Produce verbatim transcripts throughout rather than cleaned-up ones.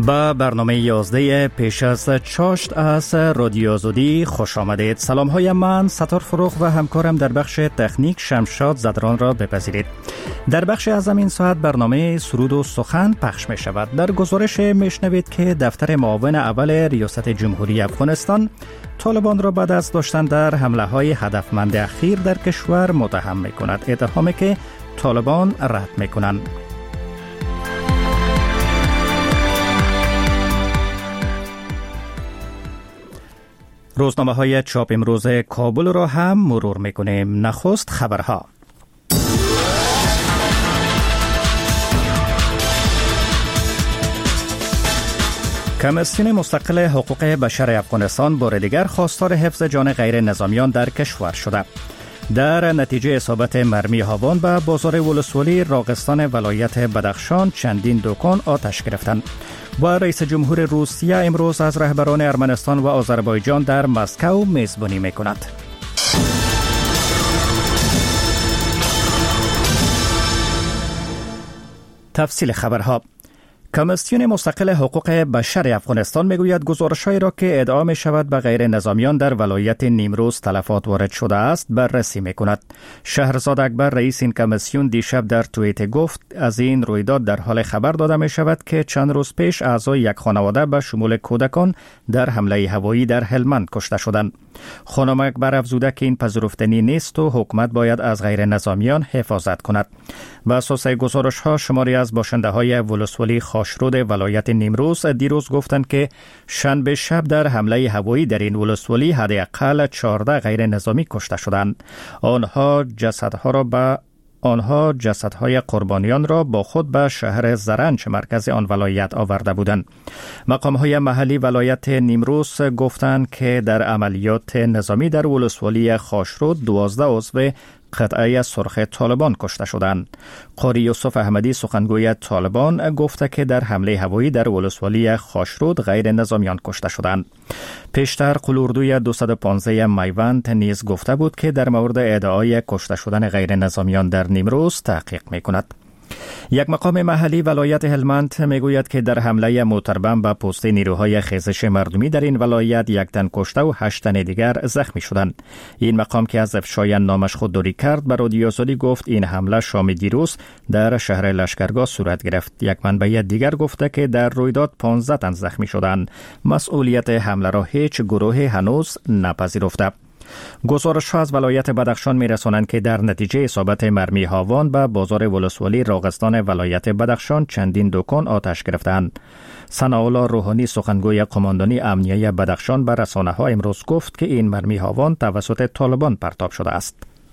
با برنامه یازده پیش از چاشت از رادیو آزادی خوش آمدید. سلام های من ستار فروغ و همکارم در بخش تکنیک شمشاد زدران را بپذیرید. در بخش از این ساعت برنامه سرود و سخن پخش می شود. در گزارش می شنوید که دفتر معاون اول ریاست جمهوری افغانستان طالبان را بعد از داشتن در حمله های هدفمند اخیر در کشور متهم می کند. اتهامی که طالبان رد می کنند. روزنامه های چاپ امروز کابل را هم مرور میکنیم. نخست خبرها. کمیسیون مستقل حقوق بشر افغانستان بار دیگر خواستار حفظ جان غیر نظامیان در کشور شده. در نتیجه اصابت مرمی هاوان به بازار ولسوالی راغستان ولایت بدخشان چندین دکان آتش گرفتند. و رئیس جمهور روسیه امروز از رهبران ارمنستان و آذربایجان در مسکو میزبانی میکند. تفصیل خبرها. کمیسیون مستقل حقوق بشر افغانستان میگوید گزارش‌هایی را که ادعا می شود به غیر نظامیان در ولایت نیمروز تلفات وارد شده است بررسی می کند. شهرزاد اکبر رئیس این کمیسیون دیشب در توییت گفت از این رویداد در حال خبر داده می شود که چند روز پیش اعضای یک خانواده به شمول کودکان در حمله هوایی در هلمند کشته شدند. خانم اکبر افزوده که این پذیرفتنی نیست و حکومت باید از غیر نظامیان حفاظت کند. بر اساس گزارش‌ها شماری از باشنده‌های ولسوالی خاشرود ولایت نیمروز دیروز گفتند که شنبه شب در حمله هوایی در این ولسوالی حداقل چهارده غیر نظامی کشته شدند. آنها جسدها را به آنها جسدهای قربانیان را با خود به شهر زرنج مرکز آن ولایت آورده بودند. مقام‌های محلی ولایت نیمروز گفتند که در عملیات نظامی در ولسوالی خاشرود دوازده عضو قطعه سرخ طالبان کشته شدند. قاری یوسف احمدی سخنگوی طالبان گفته که در حمله هوایی در ولسوالی خاشرود غیر نظامیان کشته شدند. پیشتر قلوردوی دویست و پانزده میوند نیز گفته بود که در مورد ادعای کشته شدن غیر نظامیان در نیمروز تحقیق می‌کند. یک مقام محلی ولایت هلمند میگوید که در حمله موتربم به پست نیروهای خیزش مردمی در این ولایت یک تن کشته و هشت تن دیگر زخمی شدند. این مقام که از افشای نامش خودداری کرد به رادیو آزادی گفت این حمله شام دیروز در شهر لشکرگاه صورت گرفت. یک منبع دیگر گفته که در رویداد پانزده تن زخمی شدند. مسئولیت حمله را هیچ گروه هنوز نپذیرفته. گزارش‌ها از ولایت بدخشان می‌رسانند که در نتیجه اصابت مرمی هاوان به بازار ولسوالی راغستان ولایت بدخشان چندین دکان آتش گرفتند. ثناءالله روحانی سخنگوی قماندانی امنیه بدخشان به رسانه‌ها امروز گفت که این مرمی هاوان توسط طالبان پرتاب شده است.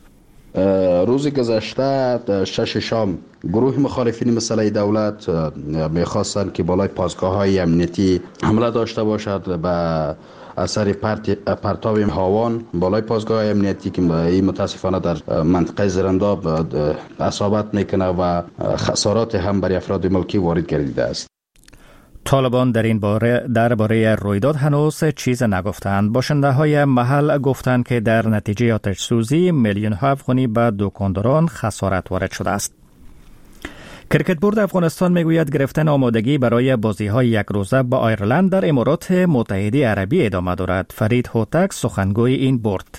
روز گذشته شش شام گروه مخالفین مسئله دولت می‌خواستند که بالای پاسگاه‌های امنیتی حمله داشته باشد به اثر پرتاب هاوان بالای پاسگاه امنیتی که این متاسفانه در منطقه زرنداب اصابت میکنه و خسارات هم برای افراد ملکی وارد گردیده است. طالبان در این باره درباره رویداد هنوز چیز نگفتند. باشنده های محل گفتند که در نتیجه آتش سوزی میلیون ها افغانی به دکانداران خسارت وارد شده است. کرکت بورد افغانستان میگوید گرفتن آمادگی برای بازی‌های یک روزه با آیرلند در امارات متحده عربی ادامه دارد. فرید هوتک سخنگوی این بورد.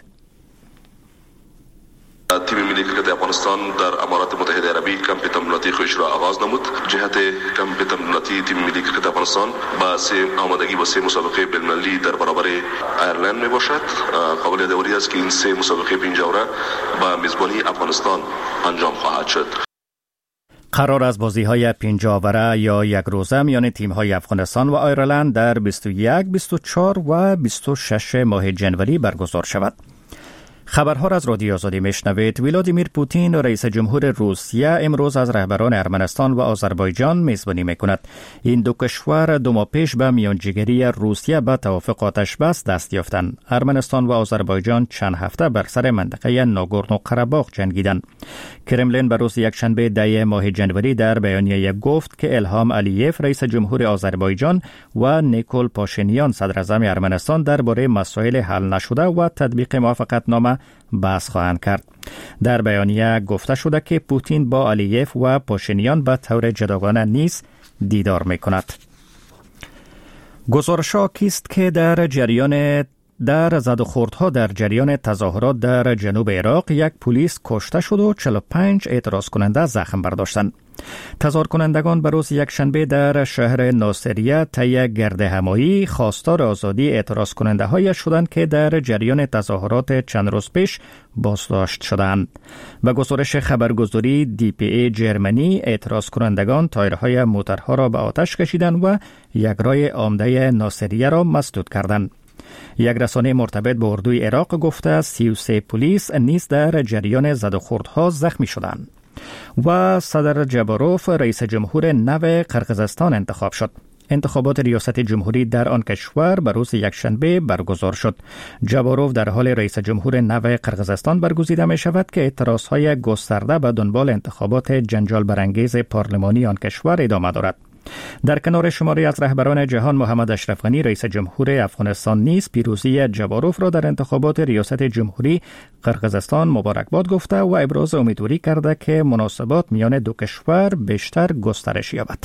تیم ملی کرکت افغانستان در امارات متحده عربی کمپ تمریناتی خودش را آغاز نمود. جهت کمپ تمریناتی تیم ملی کرکت افغانستان با سه آمادگی با سه مسابقه بین‌المللی در برابر آیرلند می باشد. قابل داوری است که این سه مسابقه پنجاوره با میزبانی افغانستان انجام خواهد شد. قرار از بازی‌های پنجاوره یا یک روزه میان تیم‌های افغانستان و آیرلند در بیست و یک، بیست و چهار و بیست و شش ماه جنوری برگزار شود. خبرها را از رادیو آزادی میشنوید. ولادیمیر پوتین رئیس جمهور روسیه امروز از رهبران ارمنستان و آذربایجان میزبانی میکند. این دو کشور دو ماه پیش به میانجیگری روسیه به توافق آتش بس دست یافتند. ارمنستان و آذربایجان چند هفته بر سر منطقه ناگورنو قره‌باغ جنگیدند. کرملین به روز یکشنبه ده ماه جنوری در بیانیه گفت که الهام علییف رئیس جمهور آذربایجان و نیکول پاشینیان صدر اعظم ارمنستان درباره مسائل حل نشده و تطبیق موافقتنامه بحث خواهند کرد. در بیانیه گفته شده که پوتین با علییف و پاشینیان به طور جداگانه نیز دیدار میکند. گزارش‌ها کیست که در جریان در زد و خوردها در جریان تظاهرات در جنوب عراق یک پلیس کشته شد و چهل و پنج اعتراض کننده زخم برداشتند. تظاهر کنندگان به روز یکشنبه در شهر ناصریه طی گردهمایی خواستار آزادی اعتراض کننده های شدند که در جریان تظاهرات چند روز پیش بازداشت شدند. به گزارش خبرگزاری دی پی ای جرمنی، اعتراض کنندگان تایرهای موترها را به آتش کشیدند و یک رای عمده ناصریه را مسدود کردند. یک رسانه مرتبط به اردوی عراق گفته سی و سه پلیس نیز در جریان زد و خوردها زخمی شدند. و صدر جباروف رئیس جمهور نو قرقیزستان انتخاب شد. انتخابات ریاست جمهوری در آن کشور به روز یکشنبه برگزار شد. جباروف در حال رئیس جمهور نو قرقیزستان برگزیده می شود که اعتراضهای گسترده به دنبال انتخابات جنجال برانگیز پارلمانی آن کشور ادامه دارد. در کنار شماری از رهبران جهان، محمد اشرف غنی رئیس جمهور افغانستان نیز پیروزی جباروف را در انتخابات ریاست جمهوری قرقیزستان مبارکباد گفته و ابراز امیدواری کرده که مناسبات میان دو کشور بیشتر گسترش یابد.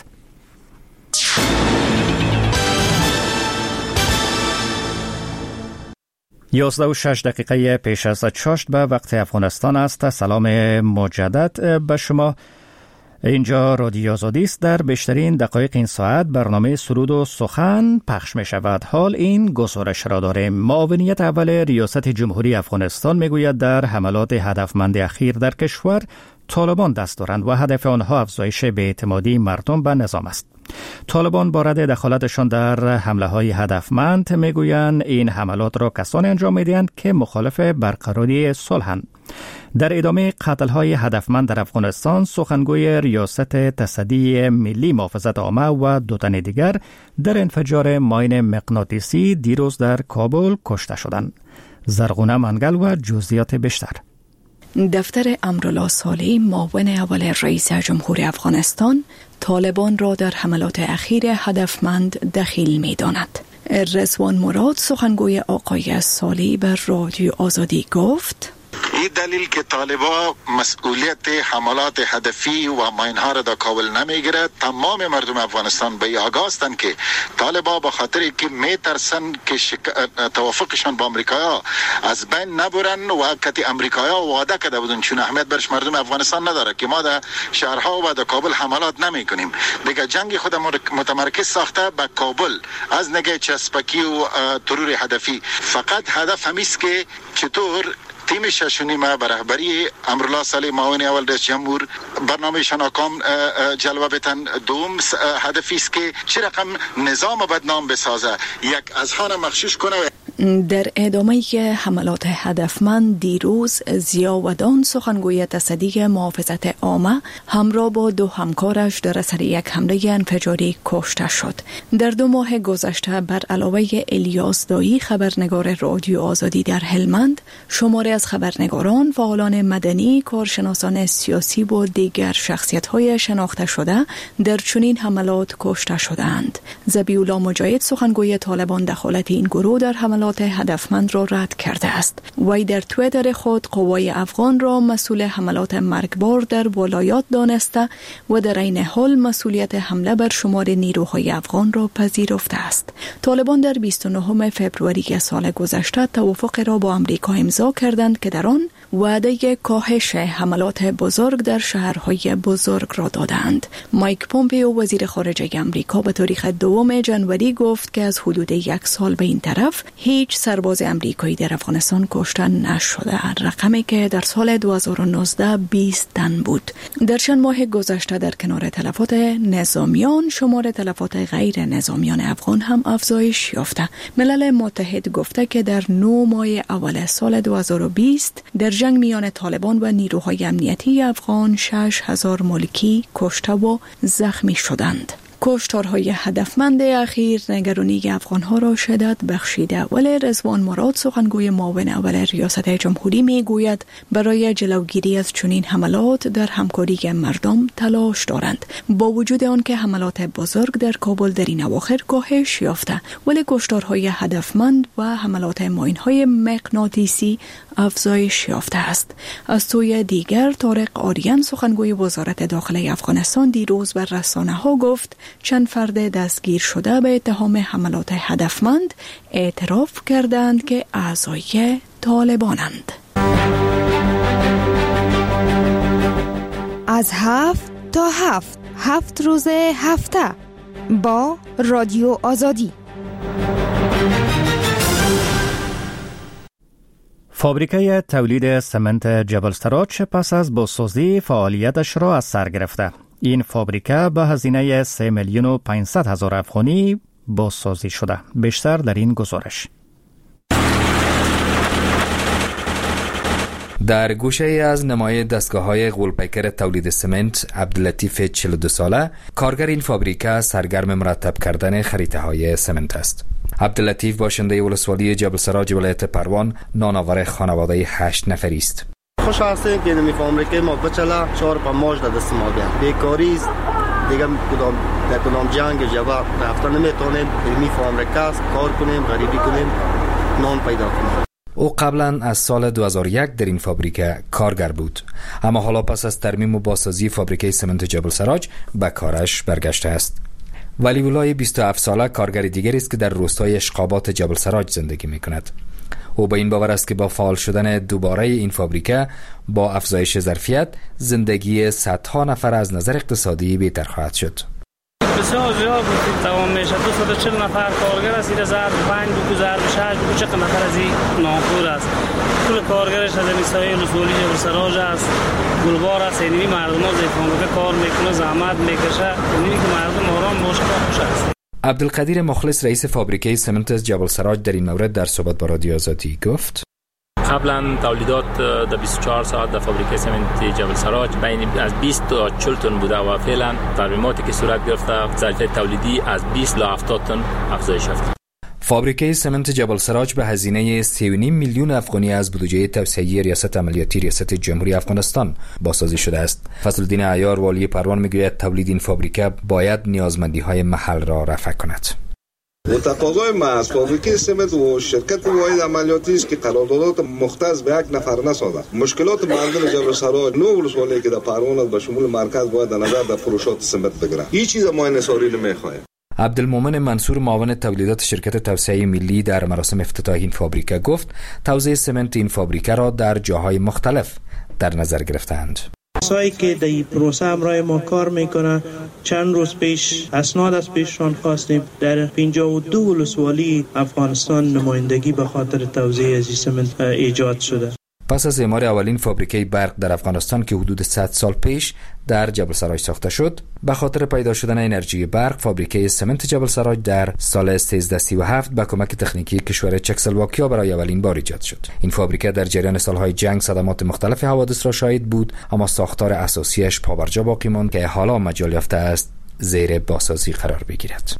یازده و شش دقیقه پیش از چاشت به وقت افغانستان است. سلام مجدد به شما. اینجا رادیو آزادی است. در بیشترین دقایق این ساعت برنامه سرود و سخن پخش می شود. حال این گزارش را داریم. معاونیت اول ریاست جمهوری افغانستان می گوید در حملات هدفمند اخیر در کشور طالبان دست دارند و هدف آنها افزایش بی‌اعتمادی مردم به نظام است. طالبان بارد دخالتشان در حمله های هدفمند می گویند این حملات را کسانی انجام می دهند که مخالف برقراری صلحند. در ادامه قتل‌های هدفمند در افغانستان، سخنگوی ریاست تصدی ملی محافظت عامه و دو تن دیگر در انفجار ماین مغناطیسی دیروز در کابل کشته شدند. زرغونه منگل و جزئیات بیشتر. دفتر امرالله صالح، معاون اول رئیس جمهور افغانستان، طالبان را در حملات اخیر هدفمند دخیل می داند. رضوان مراد، سخنگوی آقای صالح، بر رادیو آزادی گفت: این دلیل که طالبان مسئولیت حملات هدفی و ماینها را در کابل نمیگیرد. تمام مردم افغانستان به آگاه هستند که طالبان به خاطر که میترسن که شک... توافقشان با امریکا از بین نبرن و کتی امریکا وعده کرده بودن، چون اهمیت برش مردم افغانستان نداره که ما در شهرها و در کابل حملات نمی کنیم. دیگه جنگ خود متمرکز ساخته به کابل از نگاه چسبکی و ترور هدفی. فقط هدف همیست که چطور تیم ششونی ما به رهبری امرالله صالح، معاون اول رئیس جمهور، برنامهشان آکام جلوه بتن. دوم هدفی است که چه رقم نظام بدنام بسازه، یک اذهان مغشوش کنه. در ادامه حملات هدفمند دیروز، ضیاءالدین، سخنگوی تصدی محافظت عامه، همراه با دو همکارش در اثر یک حمله انفجاری کشته شد. در دو ماه گذشته بر علاوه الیاس دایی، خبرنگار رادیو آزادی در هلمند، شماری از خبرنگاران، فعالان مدنی، کارشناسان سیاسی و دیگر شخصیت‌های شناخته شده در چنین حملات کشته شدند. ذبیح‌الله مجاهد، سخنگوی طالبان، دخالت این گروه در حملات هدفمند را رد کرده است. وی در توییتر خود قوای افغان را مسئول حملات مرگبار در ولایات دانسته و در این حال مسئولیت حمله بر شمار نیروهای افغان را پذیرفته است. طالبان در بیست و نهم فوریه سال گذشته توافق را با امریکا امضا کردند که در آن وعده کاهش حملات بزرگ در شهرهای بزرگ را دادند. مایک پومپیو، وزیر خارجه آمریکا، به تاریخ دوم ژانویه گفت که از حدود یک سال به این طرف هیچ سرباز امریکایی در افغانستان کشته نشده، رقمی که در سال دو هزار و نوزده بیست تن بود. در چند ماه گذشته در کنار تلفات نظامیان، شمار تلفات غیر نظامیان افغان هم افزایش یافته. ملل متحد گفته که در نه ماه اول سال دو هزار و بیست در جنگ میان طالبان و نیروهای امنیتی افغان شش هزار ملکی کشته و زخمی شدند. کشتارهای هدفمند اخیر نگرانی افغانها را شدت بخشیده، ولی رضوان مراد، سخنگوی معاون اول ریاست جمهوری، می گوید برای جلوگیری از چنین حملات در همکاری مردم تلاش دارند. با وجود آنکه حملات بزرگ در کابل در این اواخر کاهش یافته، ولی کشتارهای هدفمند و حملات ماینهای مغناطیسی افزایش یافته است. از سوی دیگر، طارق آریان، سخنگوی وزارت داخله افغانستان، دیروز بر رسانه ها گفت چند فرد دستگیر شده به اتهام حملات هدفمند اعتراف کردند که اعضای طالبانند. از هفت تا هفت هفت روز هفته با رادیو آزادی. فابریکه تولید سمنت جبل سراج پس از بازسازی فعالیتش را از سر گرفته. این فابریکه به هزینه سه میلیون و پانصد هزار افغانی بازسازی شده. بیشتر در این گزارش. در گوشه ای از نمای دستگاه‌های غول‌پیکر تولید سمنت، عبداللطیف چهل و دو ساله، کارگر این فابریکه سرگرم مرتب کردن خریطه‌های سمنت است. عبداللطیف باشنده ولسوالی جبل سراج ولایت پروان، نانآور خانواده هشت نفری است. خوش هستیم که نمی فابریکه ما بچلا چهار پماش در دست ما بیان. بیکاری است دیگه کدام در کدام جنگ جواب رفتن نمیتونیم. می فابریکه کار کنیم، غریبی کنیم، نان پیدا کنیم. او قبلا از سال دو هزار و یک در این فابریکه کارگر بود، اما حالا پس از ترمیم و بازسازی فابریکه سمنت جبل سراج به کارش برگشته است. ولی ولای بیست و هفت ساله کارگر دیگری است که در روستای اشقابات جبل سراج زندگی می کند. او به این باور است که با فعال شدن دوباره این فابریکه با افزایش ظرفیت زندگی صدها نفر از نظر اقتصادی بهتر خواهد شد. بسیار زیاد تمام میشه. دویست و چهل نفر کارگر است. این ضرب پنج بگو ضرب شش بگو چقدر نفر از این ناخور است. کل کارگرش از این سایه لسولی جبل سراج است، گلبار است. اینی مردم ها زیفان کار میکنه، زحمت میکشه. اینی که مردم آرام باشه خوش است. عبدالقدیر مخلص رئیس فابریکه سمنت جبل سراج در این مورد در صحبت با رادیو آزادی گفت: قبلا تولیدات در بیست و چهار ساعت در فابریکه سمنت جبل سراج بین از بیست تا چهل تن بوده و فعلا ترمیماتی که صورت گرفته ظرفیت تولیدی از بیست تا هفتاد تن افزایش یافته. فابریکه سمنت جبل سراج به هزینه سه و نیم میلیون افغانی از بودجه توسعه ریاست عملیاتی ریاست جمهوری افغانستان بازسازی شده است. فضلالدین عیار والی پروان میگوید تولید این فابریکه باید نیازمندی‌های محل را رفع کند. تقاضای ما از فابریکه سمنت و شرکت واحد عملیاتی است که قراردادات مختص به یک نفر نسازد. مشکلات مردم جبل سراج نو ولسوالی که در پروان به شمول مرکز باید در نظر در فروشات سمنت بگیرد. هیچ چیز ما انحصاری نمیخواهیم. عبدالمومن منصور معاون تولیدات شرکت توسعه ملی در مراسم افتتاح این فابریکه گفت توزیع سمنت این فابریکه را در جاهای مختلف در نظر گرفتند. کسایی که در این پروسه همراه ما کار میکنه چند روز پیش اسناد از پیششان خواستیم. در پنجاه و دو ولسوالی افغانستان نمایندگی به خاطر توزیع از سمنت ایجاد شده. پس از اعمار اولین فابریکه برق در افغانستان که حدود صد سال پیش در جبل سراج ساخته شد، به خاطر پیدا شدن انرژی برق فابریکه سمنت جبل سراج در سال سیزده سی و هفت با کمک تکنیکی کشور چکسلواکیا برای اولین بار ایجاد شد. این فابریکه در جریان سالهای جنگ صدمات مختلف حوادث را شاهد بود، اما ساختار اساسیش پابرجا باقی ماند که حالا مجال یافته است زیر بازسازی قرار بگیرد.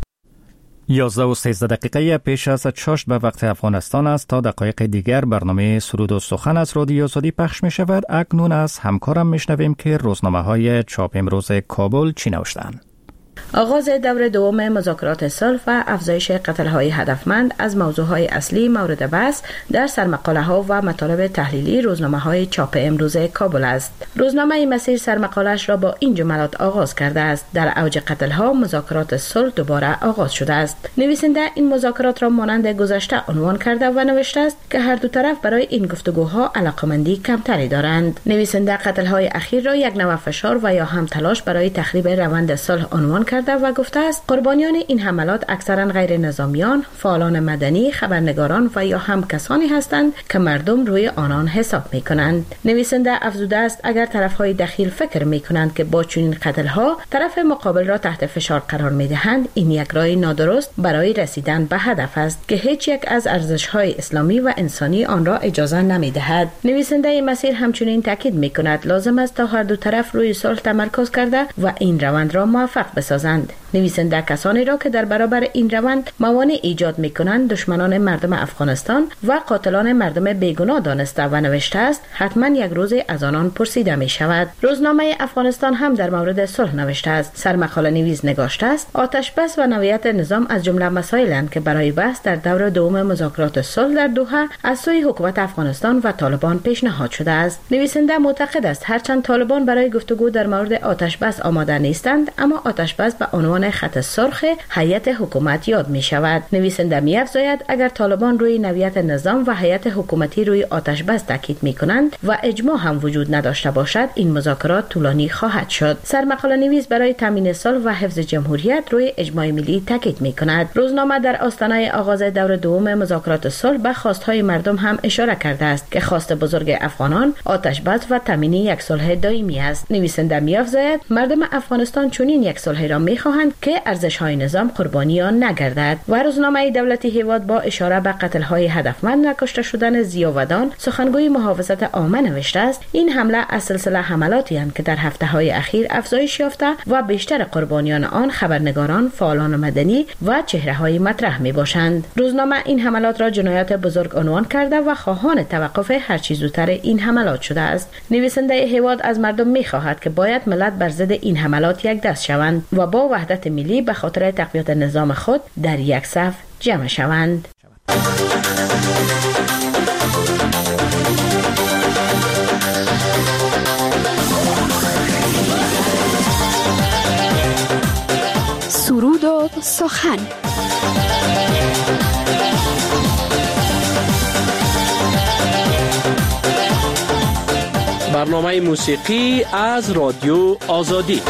یازده و سیزده دقیقه پیش از چاشت به وقت افغانستان است. تا دقایق دیگر برنامه سرود و سخن از رادیو آزادی پخش می شود. اکنون از همکارم می شنویم که روزنامه های چاپ امروز کابل چی نوشتند. آغاز دور دوم مذاکرات صلح و افزایش قتل‌های هدفمند از موضوعهای اصلی مورد بحث در سرمقاله‌ها و مطالب تحلیلی روزنامه‌های چاپ امروز کابل است. روزنامه مسیر سرمقاله‌اش را با این جملات آغاز کرده است: در اوج قتل‌ها مذاکرات صلح دوباره آغاز شده است. نویسنده این مذاکرات را مانند گذشته عنوان کرده و نوشته است که هر دو طرف برای این گفتگوها علاقمندی کمتری دارند. نویسنده قتل‌های اخیر را یک نوع فشار و یا هم تلاش برای تخریب روند صلح عنوان کرده و گفته است قربانیان این حملات اکثرا غیر نظامیان، فعالان مدنی، خبرنگاران و یا هم کسانی هستند که مردم روی آنان حساب می کنند. نویسنده افزوده است اگر طرفهای دخیل فکر می کنند که با چنین قتل‌ها طرف مقابل را تحت فشار قرار می دهند، این یک راه نادرست برای رسیدن به هدف است که هیچ یک از ارزش‌های اسلامی و انسانی آن را اجازه نمی دهد. نویسنده مسیر همچنین تاکید می کند لازم است تا هر دو طرف روی صلح تمرکز کرده و این روند را موفق بسازند. نویسنده کسانی را که در برابر این روند موانع ایجاد می‌کنند دشمنان مردم افغانستان و قاتلان مردم بیگناه دانسته و نوشته است حتما یک روز از آنان پرسیده می شود. روزنامه افغانستان هم در مورد صلح نوشته است. سرمقاله نویس نگاشته است آتش بس و نوعیت نظام از جمله مسائلند که برای بحث در دور دوم مذاکرات صلح در دوحه از سوی حکومت افغانستان و طالبان پیشنهاد شده است. نویسنده معتقد است هرچند طالبان برای گفتگو در مورد آتش بس آماده نیستند، اما آتش بس آتش‌بس به عنوان خط سرخ هیئت حکومت یاد می شود. نویسنده می افزاید اگر طالبان روی نوعیت نظام و هیئت حکومتی روی آتش‌بس تاکید می کنند و اجماع هم وجود نداشته باشد، این مذاکرات طولانی خواهد شد. سرمقاله نویس برای تامین صلح و حفظ جمهوریت روی اجماع ملی تاکید می کند. روزنامه در آستانه آغاز دور دوم مذاکرات صلح به خواست‌های مردم هم اشاره کرده است که خواست بزرگ افغانان آتش‌بس و تامین یک صلح دائمی است. نویسنده می‌افزاید مردم افغانستان چنین یک صلح را می‌خواهند که ارزش‌های نظام قربانی آن نگردد. و روزنامه دولتی هیواد با اشاره به قتل‌های هدفمند و کشته شدن ضیاودان سخنگوی محافظت عامه نوشته است این حمله از سلسله حملاتی است که در هفته‌های اخیر افزایش یافته و بیشتر قربانیان آن خبرنگاران، فعالان مدنی و چهره‌های مطرح می‌باشند. روزنامه این حملات را جنایات بزرگ عنوان کرده و خواهان توقف هر چه زودتر این حملات شده است. نویسنده هیواد از مردم می‌خواهد که باید ملت بر ضد این حملات یک دست شوند و با وحدت ملی به خاطر تقویت نظام خود در یک صف جمع شوند. سرود و سخن. برنامه موسیقی از رادیو آزادی.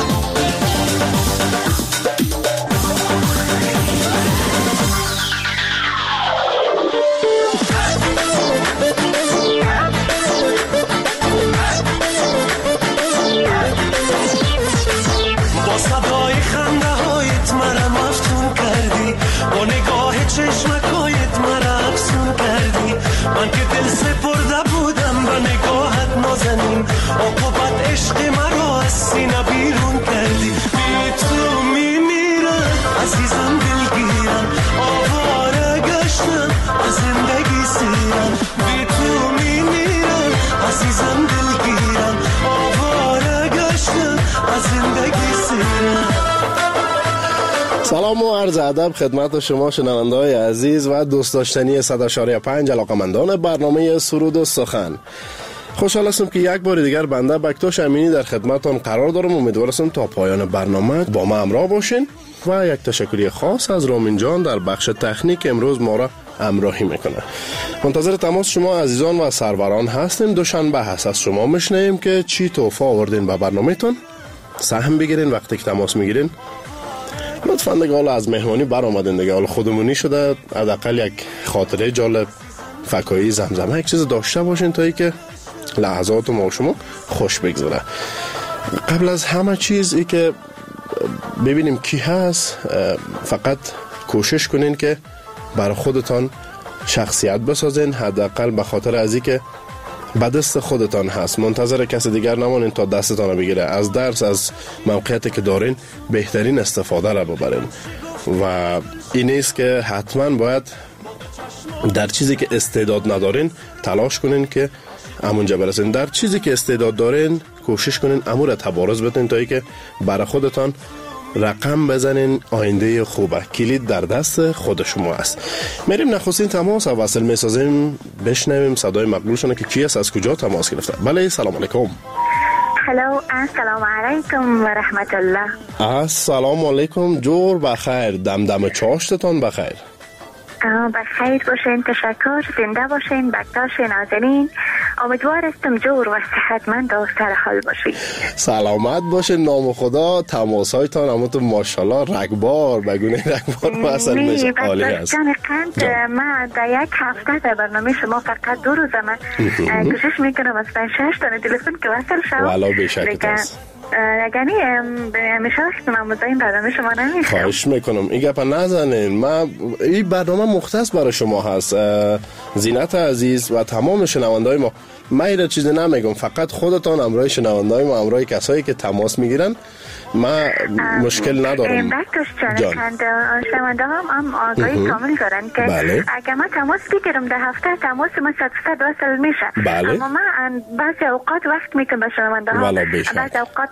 با صدای خنده هایت مرا مفتون کردی، با نگاه چشمکایت مرا افسون کردی. من که دل سپرده بودم به نگاهت نازنین، عقوبت عشق مرا از سینه بیرون کردی. بی تو میمیرم عزیزم دلگیرم، آواره گشتم از زندگی سیرم. بی تو میمیرم عزیزم دلگیرم، آواره گشتم از زندگی سیرم. سلام و عرض ادب خدمت شما شنونده‌های عزیز و دوست داشتنی صد و شش پنج علاقه‌مندان برنامه سرود و سخن. خوشحال هستم که یک بار دیگر بنده بکتاش امینی در خدمتتان قرار دارم. امیدوارم تا پایان برنامه با ما همراه باشین و یک تشکری خاص از رامین جان در بخش تکنیک امروز ما را همراهی میکنه. منتظر تماس شما عزیزان و سروران هستیم. دوشنبه هست از شما میشنیم که چی تحفه آوردین به برنامه‌تون. سهم بگیرین وقتی که تماس میگیرین. لطفاً دیگه حالا از مهمانی بر آمدین دیگه، حالا خودمونی شده، حداقل یک خاطره جالب فکایی زمزمه یک چیز داشته باشین تا ای که لحظات ما و شما خوش بگذره. قبل از همه چیز ای که ببینیم کی هست، فقط کوشش کنین که برای خودتان شخصیت بسازین، حداقل به خاطر از ای که به دست خودتان هست. منتظر کسی دیگر نمانین تا دستتان بگیره. از درس، از موقعیتی که دارین بهترین استفاده را ببرین و این است که حتما باید در چیزی که استعداد ندارین تلاش کنین که همونجا برسین. در چیزی که استعداد دارین کوشش کنین امور تبارز بتین تا ای که برای خودتان رقم بزنین. آینده خوبه، کلید در دست خود شما است. میریم نخستین تماس و وصل میسازیم، بشنویم صدای مقبول شونه که کی است، از کجا تماس گرفته. بله سلام علیکم. هلو السلام علیکم و رحمت الله. السلام علیکم، جور بخیر، دمدم چاشتتان بخیر. بخیر باشین، تشکر، زنده باشین، بکتاش نازنین. امیدوار استم جور و صحتمند و سر حال باشین. سلامت باشین، نام خدا. تماس هایتان همونتون ماشاءالله رگبار بگونه رگبار مسئل میشه عالی هست. جان قند من در یک هفته در برنامه شما فقط دو روز من کوشش میکنم از پنج شش تا تلفن که وصل شم. والا بیشک هست. یعنی همیشه وقت مزاین برنامه شما نمیشم. خواهش میکنم این گپا نزنین. ما این برنامه مختص برای شما هست. زینت عزیز و تمام شنوندهای ما، من ایره چیزی نمیگم، فقط خودتان همراه شنوندهای ما، همراه کسایی که تماس میگیرن ما مشکل ندارم. بکتاش جان شنونده هم هم آگاهی کامل دارن که بله. اگر من تماس بگیرم در هفته تماس ما صد صد وصل میشه. بله. اما من بعضی اوقات وقت میکنم به شنونده ها، بعضی اوقات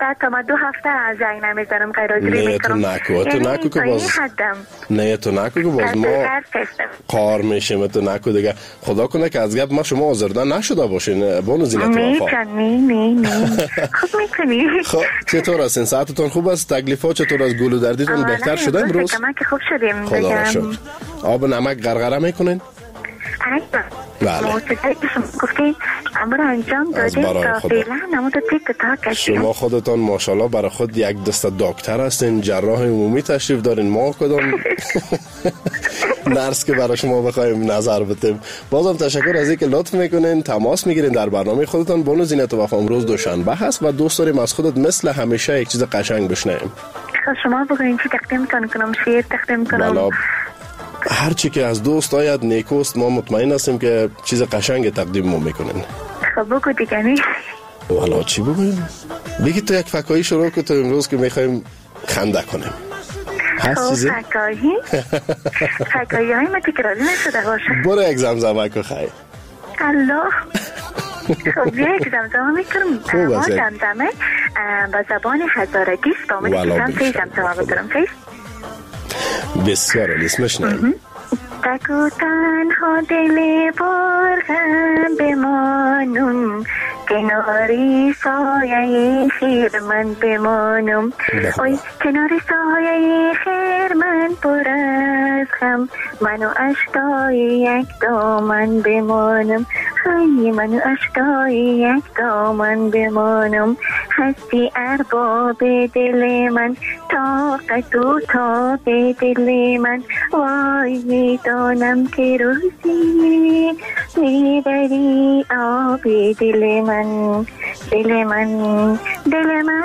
تا ما دو هفته از زنگ نمیزنم غیرحاضری میکنم. نه تو نکو تو نکو که باز نه تو نکو که باز ما قار میشیم. تو نکو دیگه خدا کنه که از گپ ما شما آزرده نشده باشین بانو زینت وفا. نه نه نه خوب میکنی. خب چطور هستین؟ ساعتتون خوب است؟ تکلیفات چطور از گلو دردیتون بهتر شده امروز؟ ما که خوب شدیم. خدا را شکر. آب نمک غرغره میکنین؟ بله. موسیقی که شما گفتین امور انجام دادیم تا فعلا نمود تیک تا کشیم. شما خودتان ماشاءالله برای خود یک دست دکتر هستین، جراح عمومی تشریف دارین. ما کدام نرس که برای شما بخوایم نظر بدیم. بازم تشکر از اینکه لطف میکنین تماس میگیرین در برنامه خودتان. بانو زینت وفا امروز دوشنبه هست و دوست داریم از خودت مثل همیشه یک چیز قشنگ بشنویم. شما بگوین چی تقدیم کنم؟ شعر تقدیم کنم؟ هر چی که از دوست آید نیکوست. ما مطمئن هستیم که چیز قشنگ تقدیم ما میکنین. خب بگو دیگه. نی والا چی بگویم؟ بگی تو یک فکایی شروع که تو امروز که میخوایم خنده کنیم. هست چیزی؟ فکایی؟ فکایی های ما تکراری نشده باشه. برو یک زمزمه که خواهی. الله. خب بیا یک زمزمه میکنم. خوب است. ما زمزمه با زبان هزارگی است. با امید که هم سی زمزمه بکنم. فیس بسیار علیس مشنیم. تکو تنها دل برغم بمانم کناری سایه خیر من بمانم. اوی کناری سایه خیر من پر از غم منو اشکای یک دامن بمانم. خیلی منو اشکای یک دامن بمانم. هستی ارباب دل من طاقت و تاب دل من. وای میدانم که روزی میبری آب دل من دل من دل من.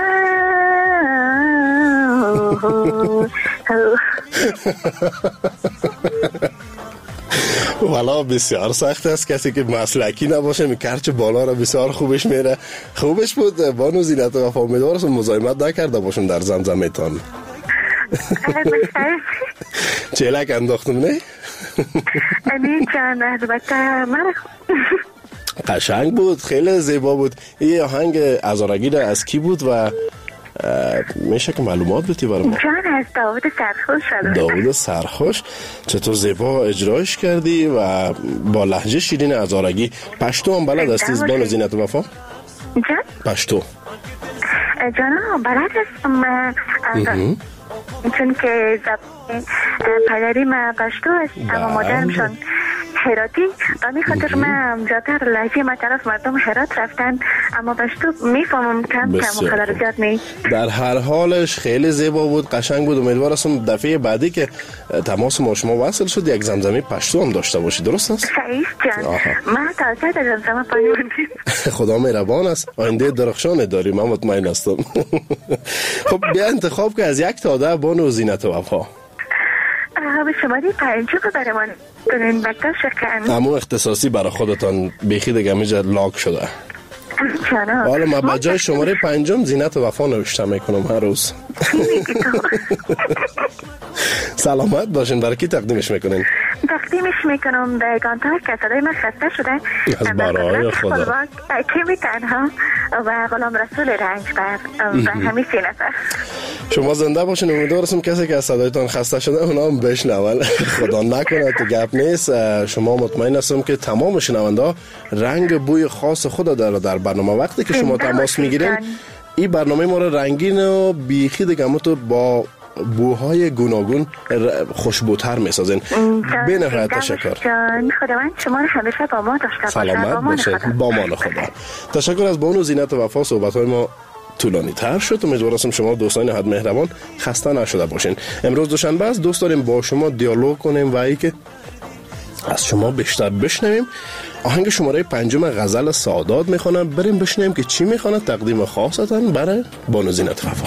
والا بسیار سخت است کسی که مسلکی نباشه میکرچه بالا را بسیار خوبش میره. خوبش بود بانو زینت وفا. امیدوارم مزاحمت نکرده باشم در زمزمه تان. چلک انداختم نه؟ انی چند البته من قشنگ بود، خیلی زیبا بود. این آهنگ ازارگی از کی بود و میشه که معلومات بدی برای ما؟ جان از داود سرخوش. داود سرخوش. چطور زیبا اجرایش کردی و با لهجه شیرین ازارگی. پشتو هم بلد هستی بانو زینت وفا؟ جان؟ پشتو جانا بلد هستم چون که زبان پدری ما پشتو است اما مادرمشان هراتی. و خاطر من زیادتر لهجه ما طرف مردم هرات رفتن اما پشتو میفهمم کم کم خلال زیاد نی. در هر حالش خیلی زیبا بود، قشنگ بود. امیدوار هستم دفعه بعدی که تماس ما شما وصل شد یک زمزمه پشتو هم داشته باشی. درست است؟ صحیح جان. ما تازه در زمزمه پایوندیم. خدا مهربان است. آینده درخشان داریم من مطمئن هستم. خب بیا انتخاب که از یک تا ده بانو زینت وفا. به شما دی پنجو که برای من کنین بکتا شکن همون اختصاصی برای خودتان بیخی دیگه میجا لاک شده. حالا ما بجای شماره پنجم زینت وفا نوشته میکنم هر روز. سلامت باشین. برای کی تقدیمش میکنین؟ تقدیمش میکنم به گانتار که صدای من خسته شده از برای خدا کمی تنها و غلام رسول رنجبر و همین سی نفر. شما زنده باشین. امیدوارم کسی که از صدایتان خسته شده اونا هم بشنون. خدا نکنه تو گپ نیست. شما مطمئن هستم که تمام شنونده رنگ بوی خاص خود داره در برنامه. وقتی که شما تماس میگیرین این برنامه ما رو رنگین و بیخی دیگه تو با بوهای گوناگون خوشبوتر میسازین. به نهایت تشکر. خداوند شما رو همیشه با ما داشته باشه. سلامت باشه. با مان خدا. تشکر از بانو زینت وفا. صحبت‌های ما طولانی تر شد. امیدوارم شما دوستان حد مهربان خسته نشده باشین. امروز دوشنبه است. دوست داریم با شما دیالوگ کنیم و ای که از شما بیشتر بشنویم. آهنگ شماره پنجم غزل سادات میخوانم. بریم بشنویم که چی میخوانه. تقدیم خاصتن برای بانو زینت وفا.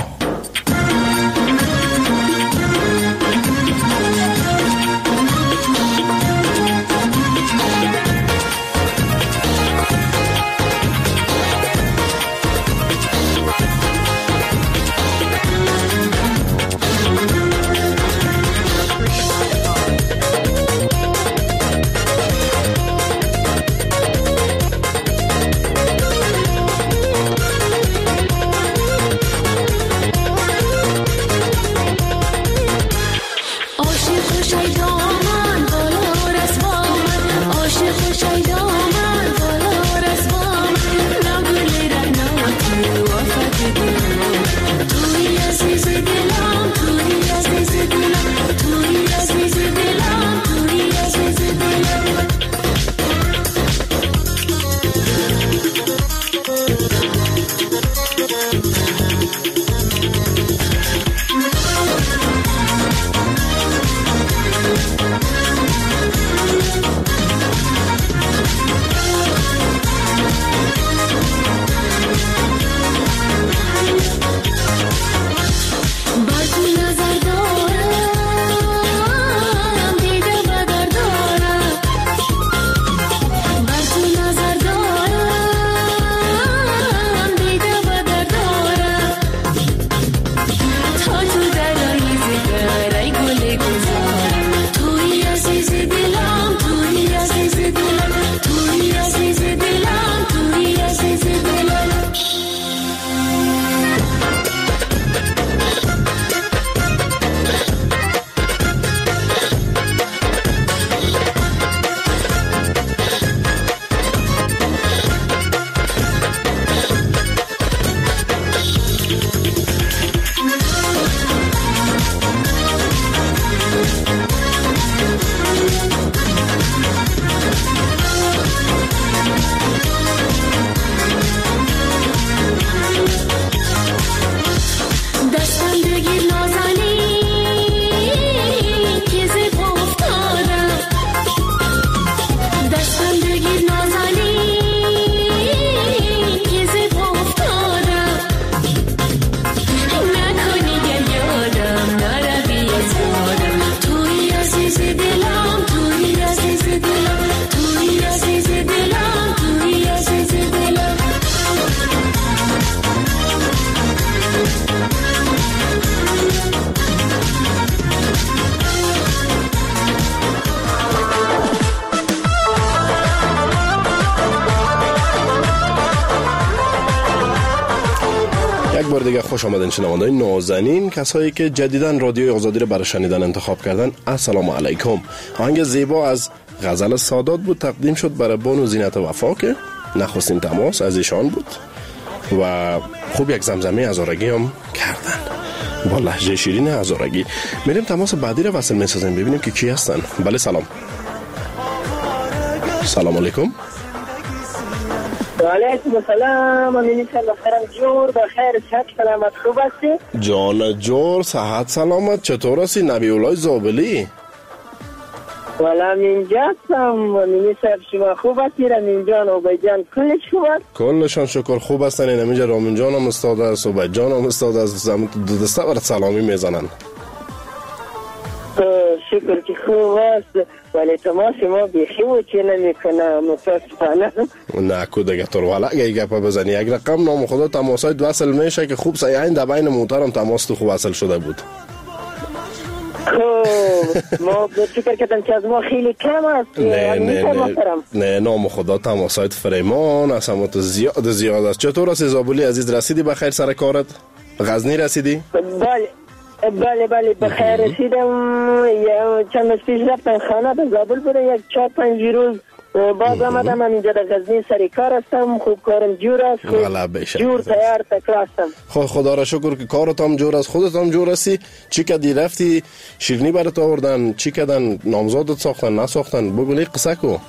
یک بار دیگه خوش آمدین شنوندگان نازنین، کسایی که جدیداً رادیوی آزادی رو برای شنیدن انتخاب کردن. السلام علیکم. آهنگ زیبا از غزل سادات بود، تقدیم شد برای بانو زینت وفا که نخستین تماس از ایشان بود و خوب یک زمزمه هزارگی هم کردن با لهجه شیرین هزارگی. میریم تماس بعدی رو وصل میسازیم ببینیم که کی هستن. بله سلام. سلام علیکم. و علیکم السلام. امینی سلام جور بخیر، صحت سلامت، خوب هستی؟ جان جور صحت سلامت. چطور هستی نبی اولای زابلی؟ والا اینجا هستم. امینی صاحب شما خوب هستی؟ رامین جان و بیجان کلش خوب هست؟ کلشان شکر خوب هستن. این همینجا رامین جان هم استاد است و بیجان هم استاد است. زمین دو دسته برات سلامی میزنن. شکر که خوب است، ولی تماس ما بیخی و چی نمی کنم متاسفانه. نه کو دیگه تر والا اگه گپ بزنی یک رقم نام خدا تماسای وصل میشه که خوب سیاین در بین محترم تماس تو خوب وصل شده بود. خب ما فکر کردم که از ما خیلی کم است. نه نه نه نه نام خدا تماسایت فریمان از همه تو زیاد زیاد است. چطور است زابلی عزیز؟ رسیدی بخیر سر کارت؟ غزنی رسیدی؟ بله بله بله بخیر رسیدم. چند روز پیش رفتم خانه به زابل بوده، یک چهار پنج روز باز آمدم. من اینجا در غزنی سر کار هستم. خوب کارم جور است، جور تیار تکرا هستم. خب خدا را شکر که کارت هم جور است، خودت هم جور هستی. چی کدی رفتی شیرنی برات آوردن؟ چی کدن نامزادت ساختن نساختن؟ بگو لی قصه کو.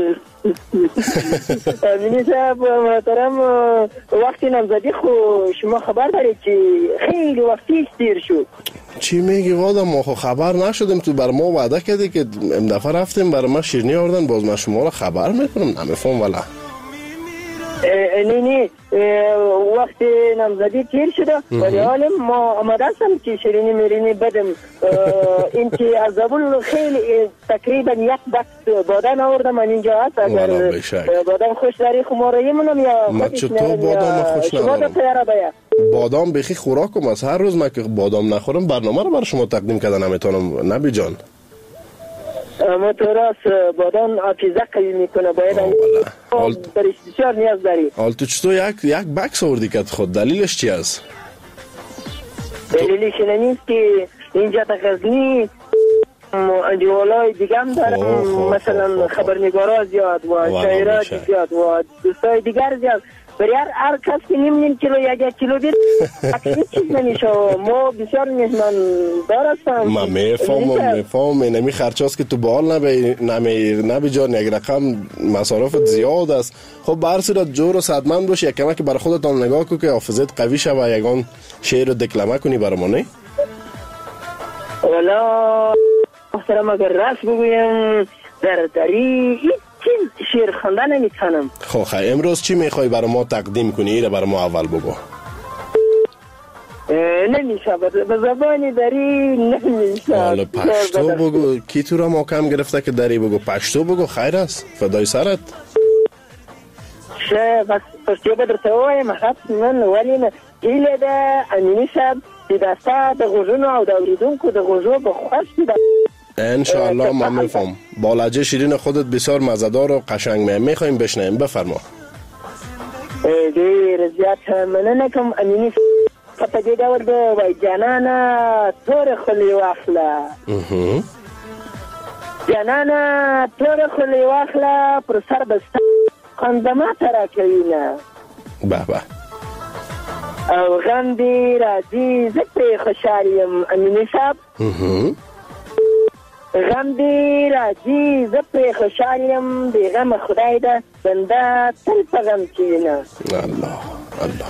امینی صاحب محترم، وقتی نامزدی خو شما خبر دارید که خیلی وقتی دیر شد. چی میگی وادا؟ ما خو خبر نشدیم. تو بر ما وعده کردی که ام دفعه رفتیم برای ما شیرنی آوردن، باز من شما را خبر میکنم نمیفهم والا. نه نه وقتی نامزدی تیر شده ولی حالا ما آمده هستم که شیرینی میرینی بدم. این که از زابل خیلی تقریبا یک بکس بادام آوردم من اینجا هست. اگر بادام خوش داری خماره یمونم یا ما چطور بادام خوش ندارم؟ بادام بخی خوراکم است. هر روز من که بادام نخورم برنامه رو برای شما تقدیم کردن نمیتونم. نبی جان اما تو راست بادام حافظه قوی میکنه، باید برش بسیار نیاز داری. حال تو چطور یک یک بکس آوردی که خود دلیلش چی است؟ دلیلش نیست که اینجا تا غزنی انجوالای دیگه هم دارم، مثلا خبرنگارا زیاد و شاعرات زیاد و دوستای دیگر زیاد. برای هر هر کس که نیم نیم کیلو یک یک کیلو دید اکسی چیز نمیشه. ما بسیار میزمان دار هستم. ما میفهمم میفهمم نمی خرچاست که تو بال نبی نمی نبی جان یک رقم مصارفت زیاد است. خب به هر صورت جور و صدمند باشی، یک کمک برای خودت هم نگاه کن که حافظت قوی شه و یگان شعر رو دکلمه کنی برامون. نه والا محترم اگر راست بگویم در دری چیز شعر خواندن نمیتونم. خب خیلی امروز چی میخوای برای ما تقدیم کنی؟ ایره برای ما اول بگو. نمیشه به زبانی دری نمیشه. حالا پشتو بگو. کی تو را محکم گرفته که دری بگو؟ پشتو بگو خیر است فدای سرت. شه بس پشتو بدر توایم حد من ولی نه گیله ده امینی شد دیدسته ده غجون و دوریدون که ده غجون بخواست دیده. انشاءالله ما میفهم. با لهجه شیرین خودت بسیار مزدار و قشنگ می میخوایم بشنیم. بفرما. دیر زیاد مننه کم امینی فتا دیده ورده و جانانا طور خلی واخلا جانانا طور خلی واخلا پر سر بسته خاندما ترا کوینه به به او غم دی راځي زه پرې خوشحالیم امینی صاحب. غم دی راځي زه پرې خوشحالیم، بې غمه خدای ده بنده تل په غم کښېنه. الله الله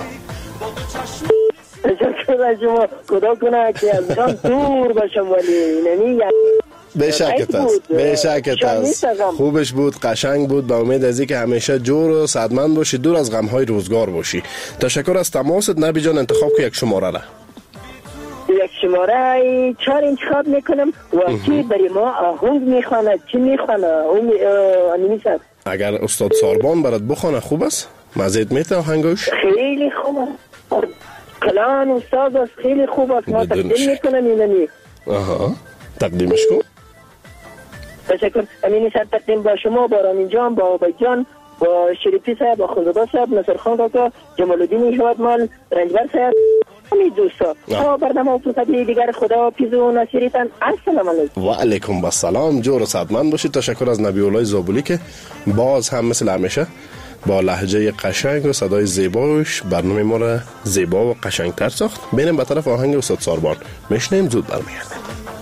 شکر شما خدا کنه که از غم دور باشم ولی نمی بشکت است بشکت است. خوبش بود، قشنگ بود. با امید از اینکه همیشه جور و سعادتمند باشی، دور از غم‌های روزگار باشی. تشکر از تماست. نبی جان انتخاب که یک شماره را یک شماره چهار انتخاب میکنم و کی برای ما آهنگ میخواند چی میخواند اون امینی صاحب؟ اگر استاد ساربان برات بخونه خوب است؟ مزید میته آهنگش؟ خیلی خوب است. کلان استاد است، خیلی خوب است. ما تقدیم میکنم اینمی. آها تقدیمش کن. تشکر. امینی صاحب تقدیم با شما، با رامین جان، با عبید جان، با شریفی صاحب، با خلدبا صاحب، نصر خان کاکا، جمال الدین شوادمال، رنجبر صاحب همین دوستا تا برنامه و فرصتی دیگر خدا پیزو ناصریتان. السلام علیکم. و علیکم السلام. جور و صحتمند باشید. تشکر از نبی الله زابلی که باز هم مثل همیشه با لهجه قشنگ و صدای زیباش برنامه ما را زیبا و قشنگتر ساخت. بریم به طرف آهنگ استاد ساربان. میشنیم زود برمیگردیم.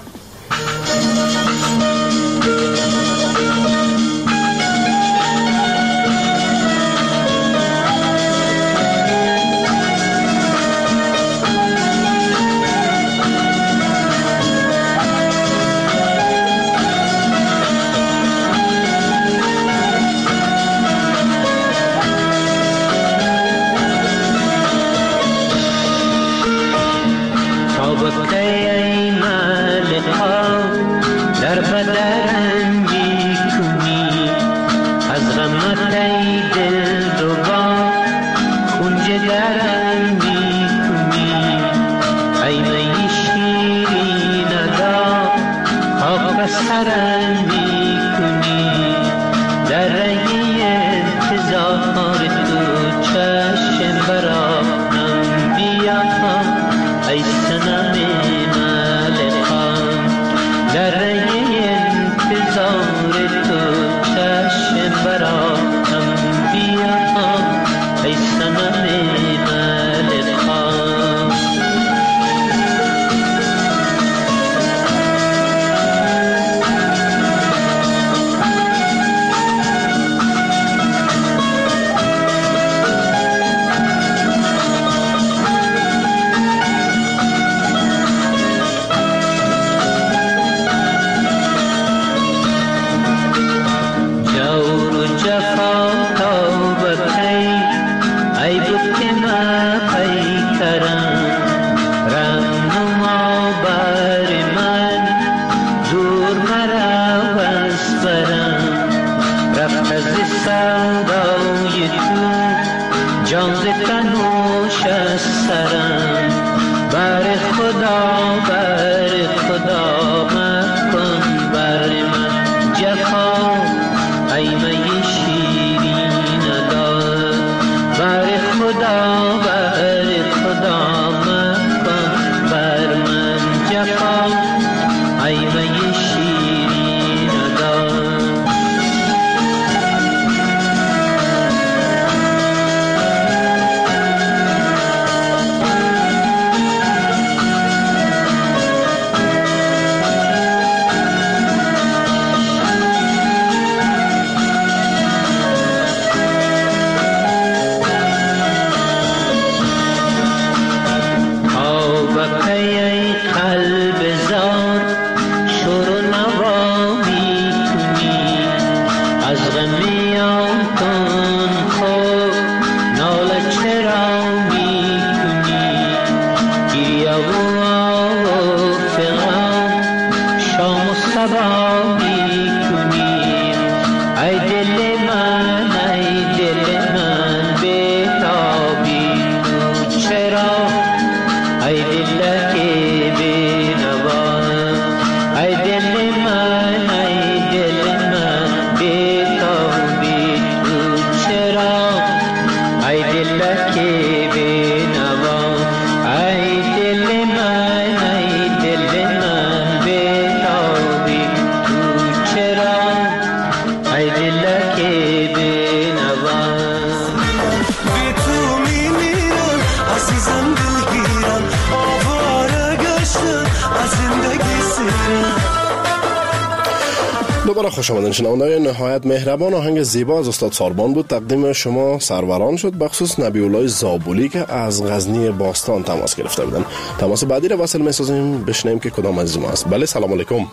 دوباره خوش آمدین شنوندگان نهایت مهربان. آهنگ زیبا از استاد ساربان بود، تقدیم شما سروران شد، بخصوص نبی الله زابلی که از غزنی باستان تماس گرفته بودن. تماس بعدی رو وصل می‌سازیم، بشنویم که کدام عزیز ما است. بله سلام علیکم.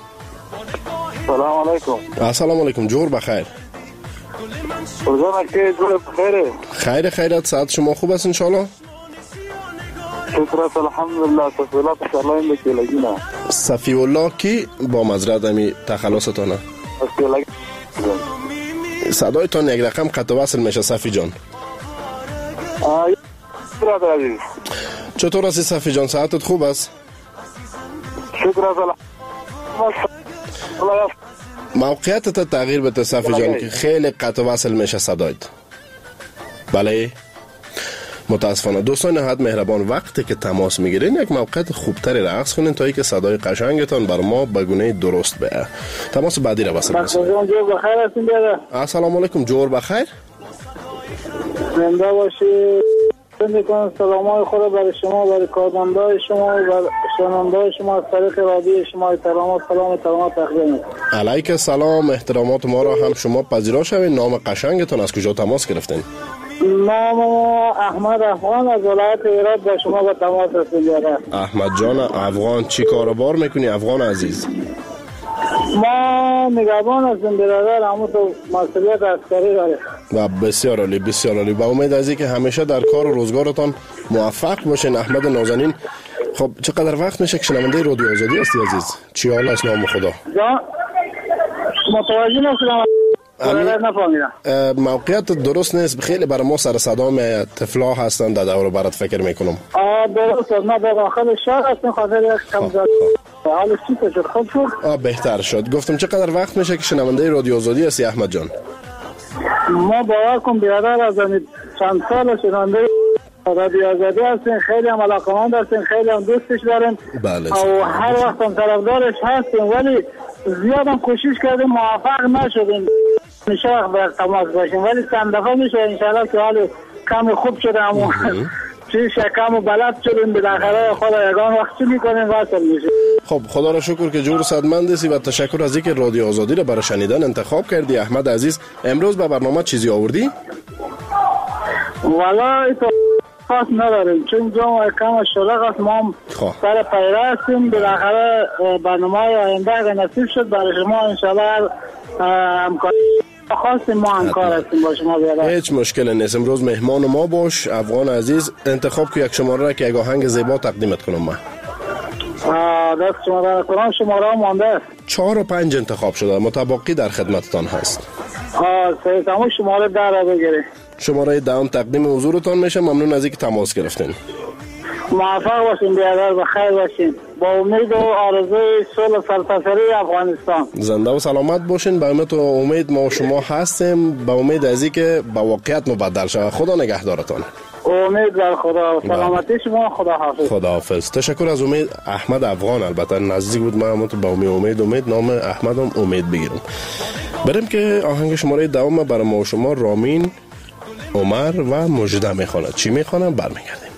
سلام علیکم. السلام علیکم. جور بخیر. روزانه که جور بخیره. خیر خیرت. ساعت شما خوب است ان شاء الله؟ شکر است الحمدلله. صفی الله ان شاء الله این که لگینا. صفی الله کی با مزرعه می تخلصتونه؟ صدایتان یک رقم قطع وصل میشه صفی جان. چطور هستی صفی جان؟ ساعتت خوب است؟ شکر است. موقعیتت تغییر بده صفی جان که خیلی قطع وصل میشه صدایت. بله متاسفانه دوستان نهایت مهربان وقتی که تماس میگیرین یک موقعیت خوبتری رقص کنین تا اینکه صدای قشنگتان بر ما به گونه درست بیاد. تماس بعدی را واسه بخیر هستین بیاد. السلام علیکم، جور بخیر. زنده باشی. میکنم سلامای خود برای شما، برای کارمندای شما، برای شنوندای شما از طریق رادیو شما احترامات سلام احترامات تقدیم میکنم. علیک سلام، احترامات ما را هم شما پذیرا شوین. نام قشنگتون از کجا تماس گرفتین؟ نام احمد افغان از ولایت هرات با شما به تماس رسیدم. احمد جان افغان، چی کاروبار میکنی افغان عزیز؟ ما نگهبان هستیم برادر، اما تو مسئولیت عسکری داره. و بسیار عالی بسیار عالی. با امید از اینکه همیشه در کار و روزگارتان موفق باشین احمد نازنین. خب چقدر وقت میشه که شنونده رادیو آزادی هستی عزیز؟ چی حال است نام خدا؟ متوجه نشدم. موقعیت درست نیست، خیلی برای ما سر صدا میاد. طفلا هستن در دور برات فکر میکنم. آه درست است، ما در داخل شهر هستیم خاطر یک کم زد. حالش چی شد؟ خوب شد؟ آه بهتر شد. گفتم چقدر وقت میشه که شنونده رادیو آزادی هستی احمد جان؟ ما باور کن برادر از چند سال شنونده رادیو آزادی هستیم، خیلی هم علاقمند هستیم، خیلی هم دوستش داریم. بله. و هر وقت هم طرفدارش هستیم، ولی زیاد هم کوشش کردیم موفق نشدیم. میشه وقت باید تماس باشیم، ولی چند دفعه میشه انشاءالله که حال کم خوب شده همون چی شکم و بلد شدیم بالاخره خود یگان وقت چی میکنیم واصل میشه. خب خدا را شکر که جور صدمند هستی و تشکر از اینکه رادیو آزادی را برای شنیدن انتخاب کردی. احمد عزیز امروز به برنامه چیزی آوردی؟ والا تو خاص نداریم چون جا کم شلق است، ما هم سر پیره هستیم. بالاخره برنامه آینده اگر نصیب شد برای شما انشاءالله همکاری خواستیم، ما همکار هستیم با شما بیادر. هیچ مشکل نیست. امروز مهمان ما باش افغان عزیز. انتخاب که یک شماره را که یک آهنگ زیبا تقدیمت کنم. من دست شماره کنم، شماره مانده است چهار و پنج انتخاب شده، متباقی در خدمتتان هست. آه سه تمام شماره ده را بگیرید. شماره دهم تقدیم حضورتان میشه. ممنون از اینکه تماس گرفتین. موفق باشین بیادر، بخیر باشین. با امید و آرزوی صلح سرتاسری افغانستان. زنده و سلامت باشین. با امید و امید ما و شما هستیم. با امید از اینکه با واقعیت مبدل شود. خدا نگهدارتان. امید در خدا. سلامتی شما. خدا حافظ. خدا حافظ. تشکر از امید احمد افغان. البته نزدیک بود من تو با امید امید نام احمدم امید بگیرم. بریم که آهنگ شماره دوم برای ما و شما رامین عمر و مجده میخواند. چی میخوانم برمیگردیم.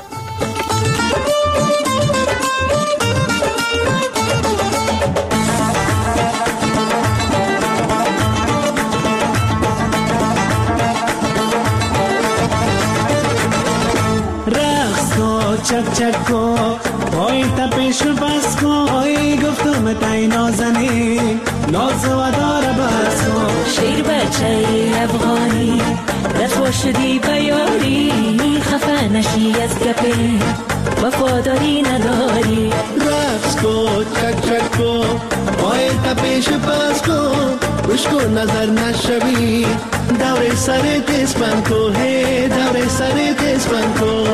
چک چک کو پای تپش بس کو ای گفتم تای نازنی ناز و دار بس کو شیر بچه افغانی رسوا شدی بیاری خفه نشی از گپه وفاداری نداری رقص کو چک چک کو پای تپش بس کو گوش کو نظر نشوی دور سر تیز بند کو ہے دور سر تیز بند کو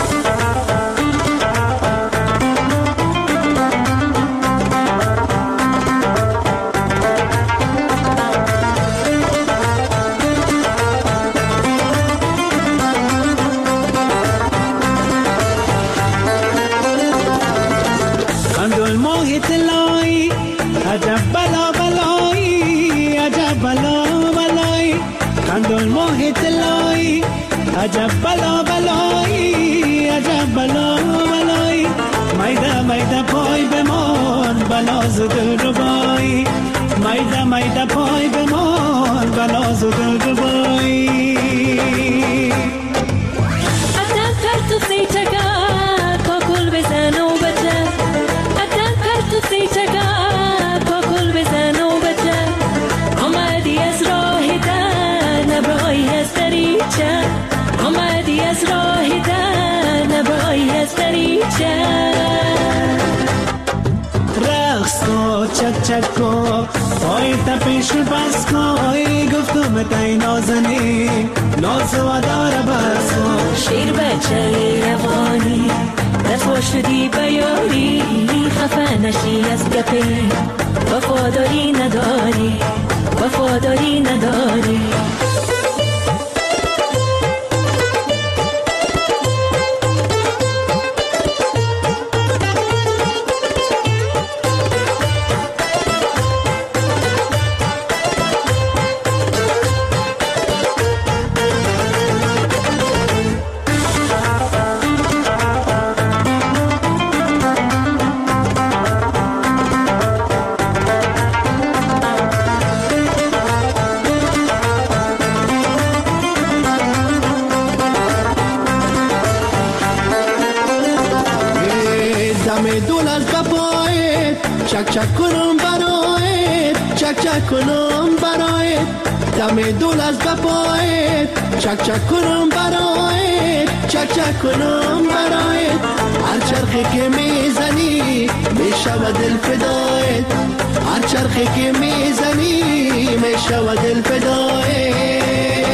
عجب بلا بلایی عجب بلا بلایی کندل ماه طلایی عجب بلا بلایی عجب بلا بلایی میده میده پای بمان بلاز دل ربایی میده میده پای بمان بلاز دل ربایی عدم پرتو سی چگه کاکل بزن و بچه عدم پرتو سی چگه کاکل بزن و بچه آمدی از راه در نبرای از دریچه آمدی از راه در نبرای از دریچه رقص کو چک چک کو پای تپش بس کو ای گفتم تای نازنی ناز و دار بس کو شیر بچه افغانی رسوا شدی بیاری خفه نشی از گپه وفاداری نداری وفاداری نداری دم دول از بپایت چک چک کنم برایت چک چک کنم برایت دم دول از بپایت چک چک کنم برایت چک چک کنم برایت هر چرخی که میزنی میشوه دل فدایت هر چرخی که میزنی میشوه دل فدایت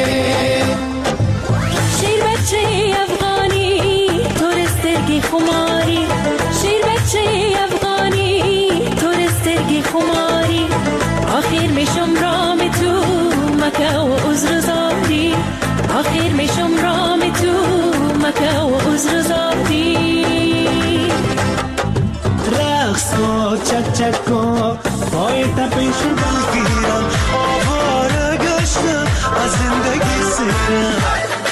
شیر بچه افغانی تورسترگی خماری شیر بچه افغانی تورسترگی خماری آخر میشم رام تو مکه و عذر زادی آخر میشم رام تو مکه و عذر زادی رقص کن چک چک کن پای تپش بگیرم آواره گشتم از زندگی سیرم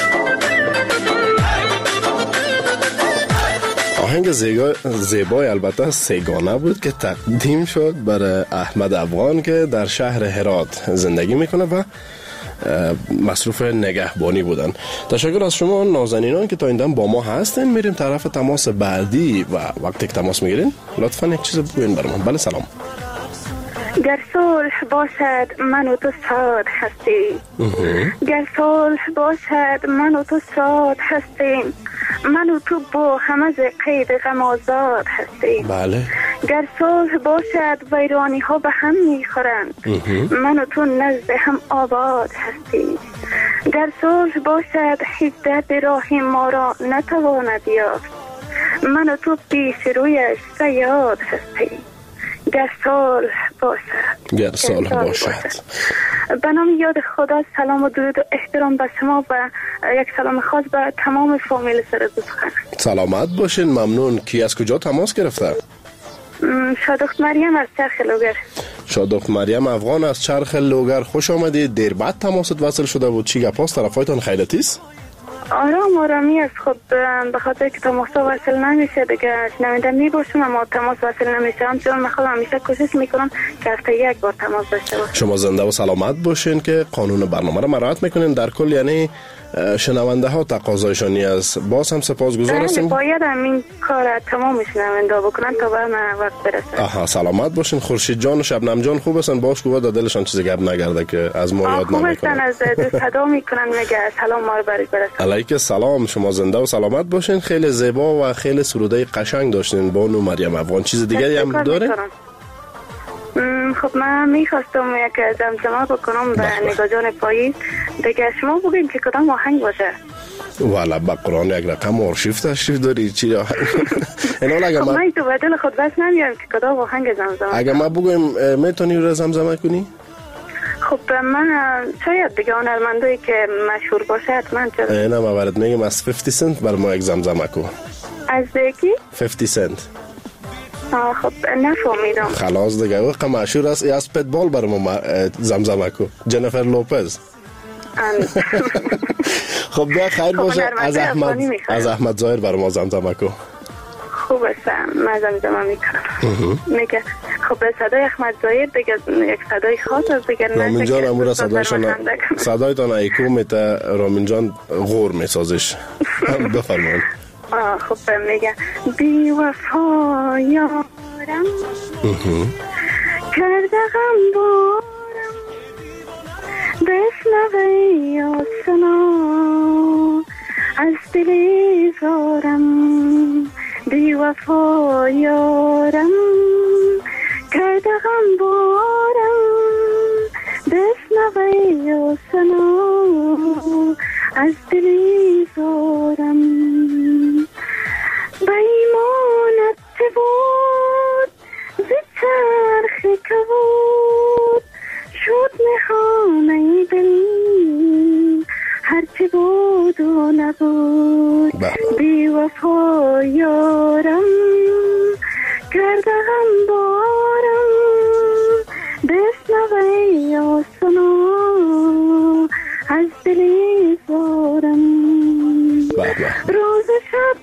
آهنگ زیبای البته سیگانه بود که تقدیم شد برای احمد افغان که در شهر هرات زندگی میکنه و مصروف نگهبانی بودن. تشکر از شما نازنینان که تا این دم با ما هستین. میریم طرف تماس بعدی و وقتی که تماس میگیرین لطفا یک چیز بگوین برام. بله سلام. گر صلح باشد من و تو شاد هستیم گر صلح باشد من و تو شاد هستیم من و تو با هم از قید غم آزاد هستیم بله. گر صلح باشد ویرانی ها به هم میخورند من و تو نزد هم آباد هستیم گر صلح باشد هیچ درد راهی ما را نتواند یافت من و تو پیش رویش صیاد هستیم گر صلح باشد گر صلح باشد. به نام یاد خدا سلام و درود و احترام به شما و یک سلام خاص به تمام فامیل سردوزخان. سلامت باشین. ممنون. کی از کجا تماس گرفته؟ شادخت مریم از چرخ لوگر. شادخت مریم افغان از چرخ لوگر خوش آمدید. دیر بعد تماست وصل شده بود. چی گپاست؟ طرفایتان خیرتیست؟ آرام آرامی از خود به خاطر که تماس وصل نمیشه دیگه شنونده میباشم اما تماس وصل نمیشه همچنان من خودم همیشه کوشش میکنم که هفته یک بار تماس داشته باشم. شما زنده و سلامت باشین که قانون برنامه را مراعات میکنین. در کل یعنی شنونده ها تقاضایشانی است. باز هم سپاسگزار هستیم. باید این کار تمام شنونده بکنن تا به من وقت برسه. آها سلامت باشین. خورشید جان و شبنم جان خوب هستن؟ باش که در دلشان چیزی گپ نگرده که از ما یاد نمیکنن. خوب هستن از دوست صدا میکنن میگه سلام ما رو برش برسه. علیک سلام. شما زنده و سلامت باشین. خیلی زیبا و خیلی سروده قشنگ داشتین بانو مریم افغان. چیز دیگری هم داره؟ خب من میخواستم یک زمزمه بکنم به نگاه جان پاییز دیگه شما بگین که کدام آهنگ باشه. والا با قرآن یک رقم آرشیف تشریف داری چی آهنگ؟ خب من تو بدل خود بس نمیارم که کدام آهنگ زمزمه. اگه ما بگویم میتونی رو زمزمه کنی؟ خب من شاید دیگه هنرمندایی که مشهور باشه حتما چرا؟ نه ما برات میگم از پنجاه سنت بر ما یک زمزمه کو. از کی؟ پنجاه سنت. آه خب نفهمیدم. خلاص دیگه وقت مشهور است از پتبال بر ما جمجمه کو. جنیفر لوپز. خب ده خیر باشه. از احمد از احمد ظاهر بر ما زمزمه کو. خوب است من زمزمه میکنم. میگه خب صدای احمد ظاهر دیگه یک صدای خاص است دیگه. رامین جان امور صدایشان صدایتان ایکو میته. رامین جان غور میسازش. بفرمایید. آه خب میگه بی وفا یارم کرده غم بارم بشنوی آسنا از دلی زارم بی وفا یارم کرده غم بارم بشنوی آسنا از دلی زارم بیمانت بود زی چرخ کبود شد نهانه دل هرچی بود و نبود بی وفا یارم کرده غم بارم بشنوی آسنا از دلی زارم روز شب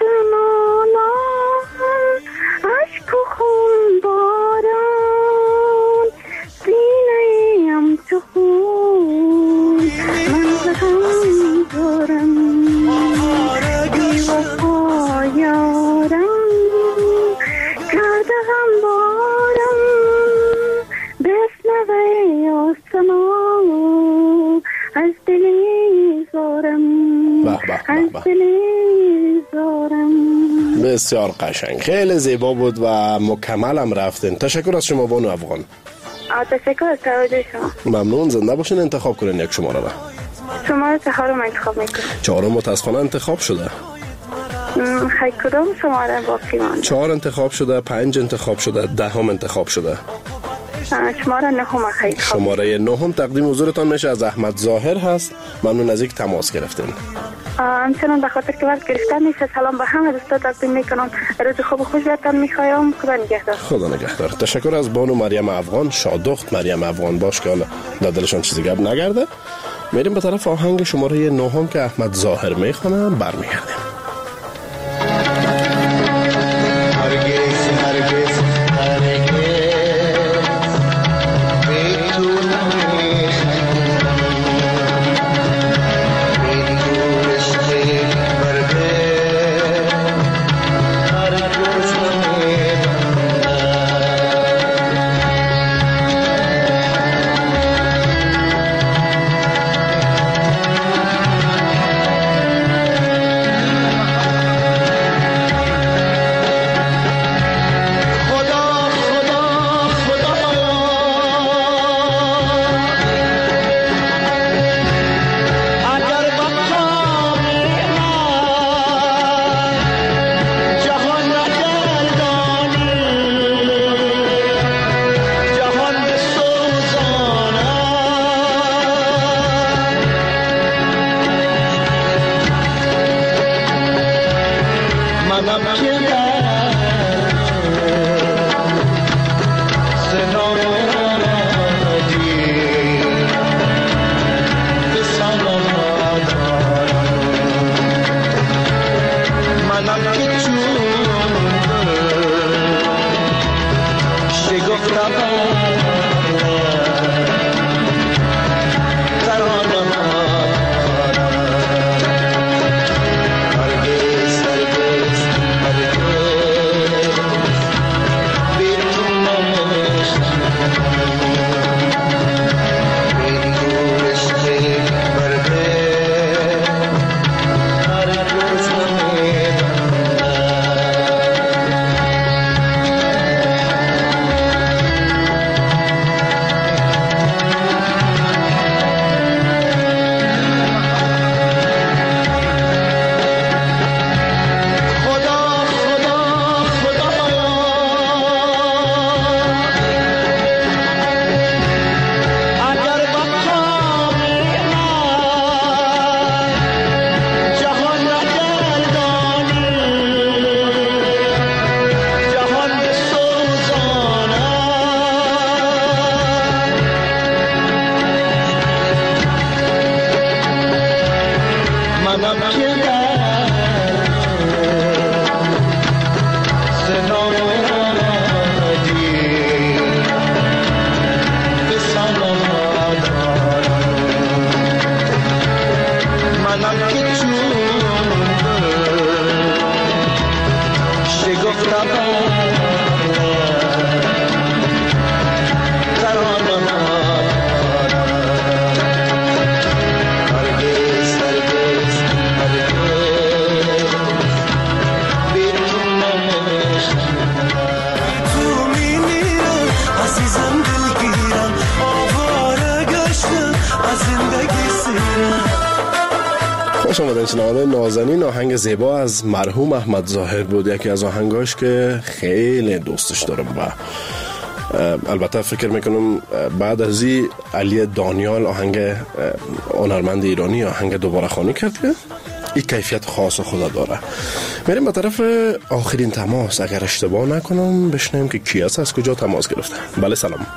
مانان عشق و خون باران سینه ام تو خون من زدم دارم بی وفا یارم بسیار قشنگ، خیلی زیبا بود و مکمل هم رفتین. تشکر از شما بانو افغان. تشکر از توجه شما. ممنون. زنده باشین. انتخاب کنین یک شماره را. شماره چهارم انتخاب میکنم. چهارم متاسفانه انتخاب شده. خیلی کدام شماره باقی مانده؟ چهار انتخاب شده، پنج انتخاب شده، دهم انتخاب شده. شماره نهم خیلی خوب. شماره نهم تقدیم حضورتان میشه از احمد ظاهر هست. ممنون از اینکه تماس گرفتین. همچنان به خاطر که وقت گرفتن میشه سلام به همه دوستا تقدیم میکنم. روز خوب و خوش براتون میخوایم. خدا نگهدار. خدا نگهدار. تشکر از بانو مریم افغان، شادخت مریم افغان. باش که حالا دلشان چیزی گپ نگرده. میریم به طرف آهنگ شماره نهم که احمد ظاهر میخونه. برمیگردیم. شنونده نازنین، آهنگ زیبا از مرحوم احمد ظاهر بود. یکی از آهنگاش که خیلی دوستش دارم و البته فکر میکنم بعد از این علی دانیال آهنگ هنرمند ایرانی آهنگ دوباره خوانی کرد که این کیفیت خاص خدا داره. میریم به طرف آخرین تماس. اگر اشتباه نکنم بشنیم که کی است، از کجا تماس گرفته. بله سلام.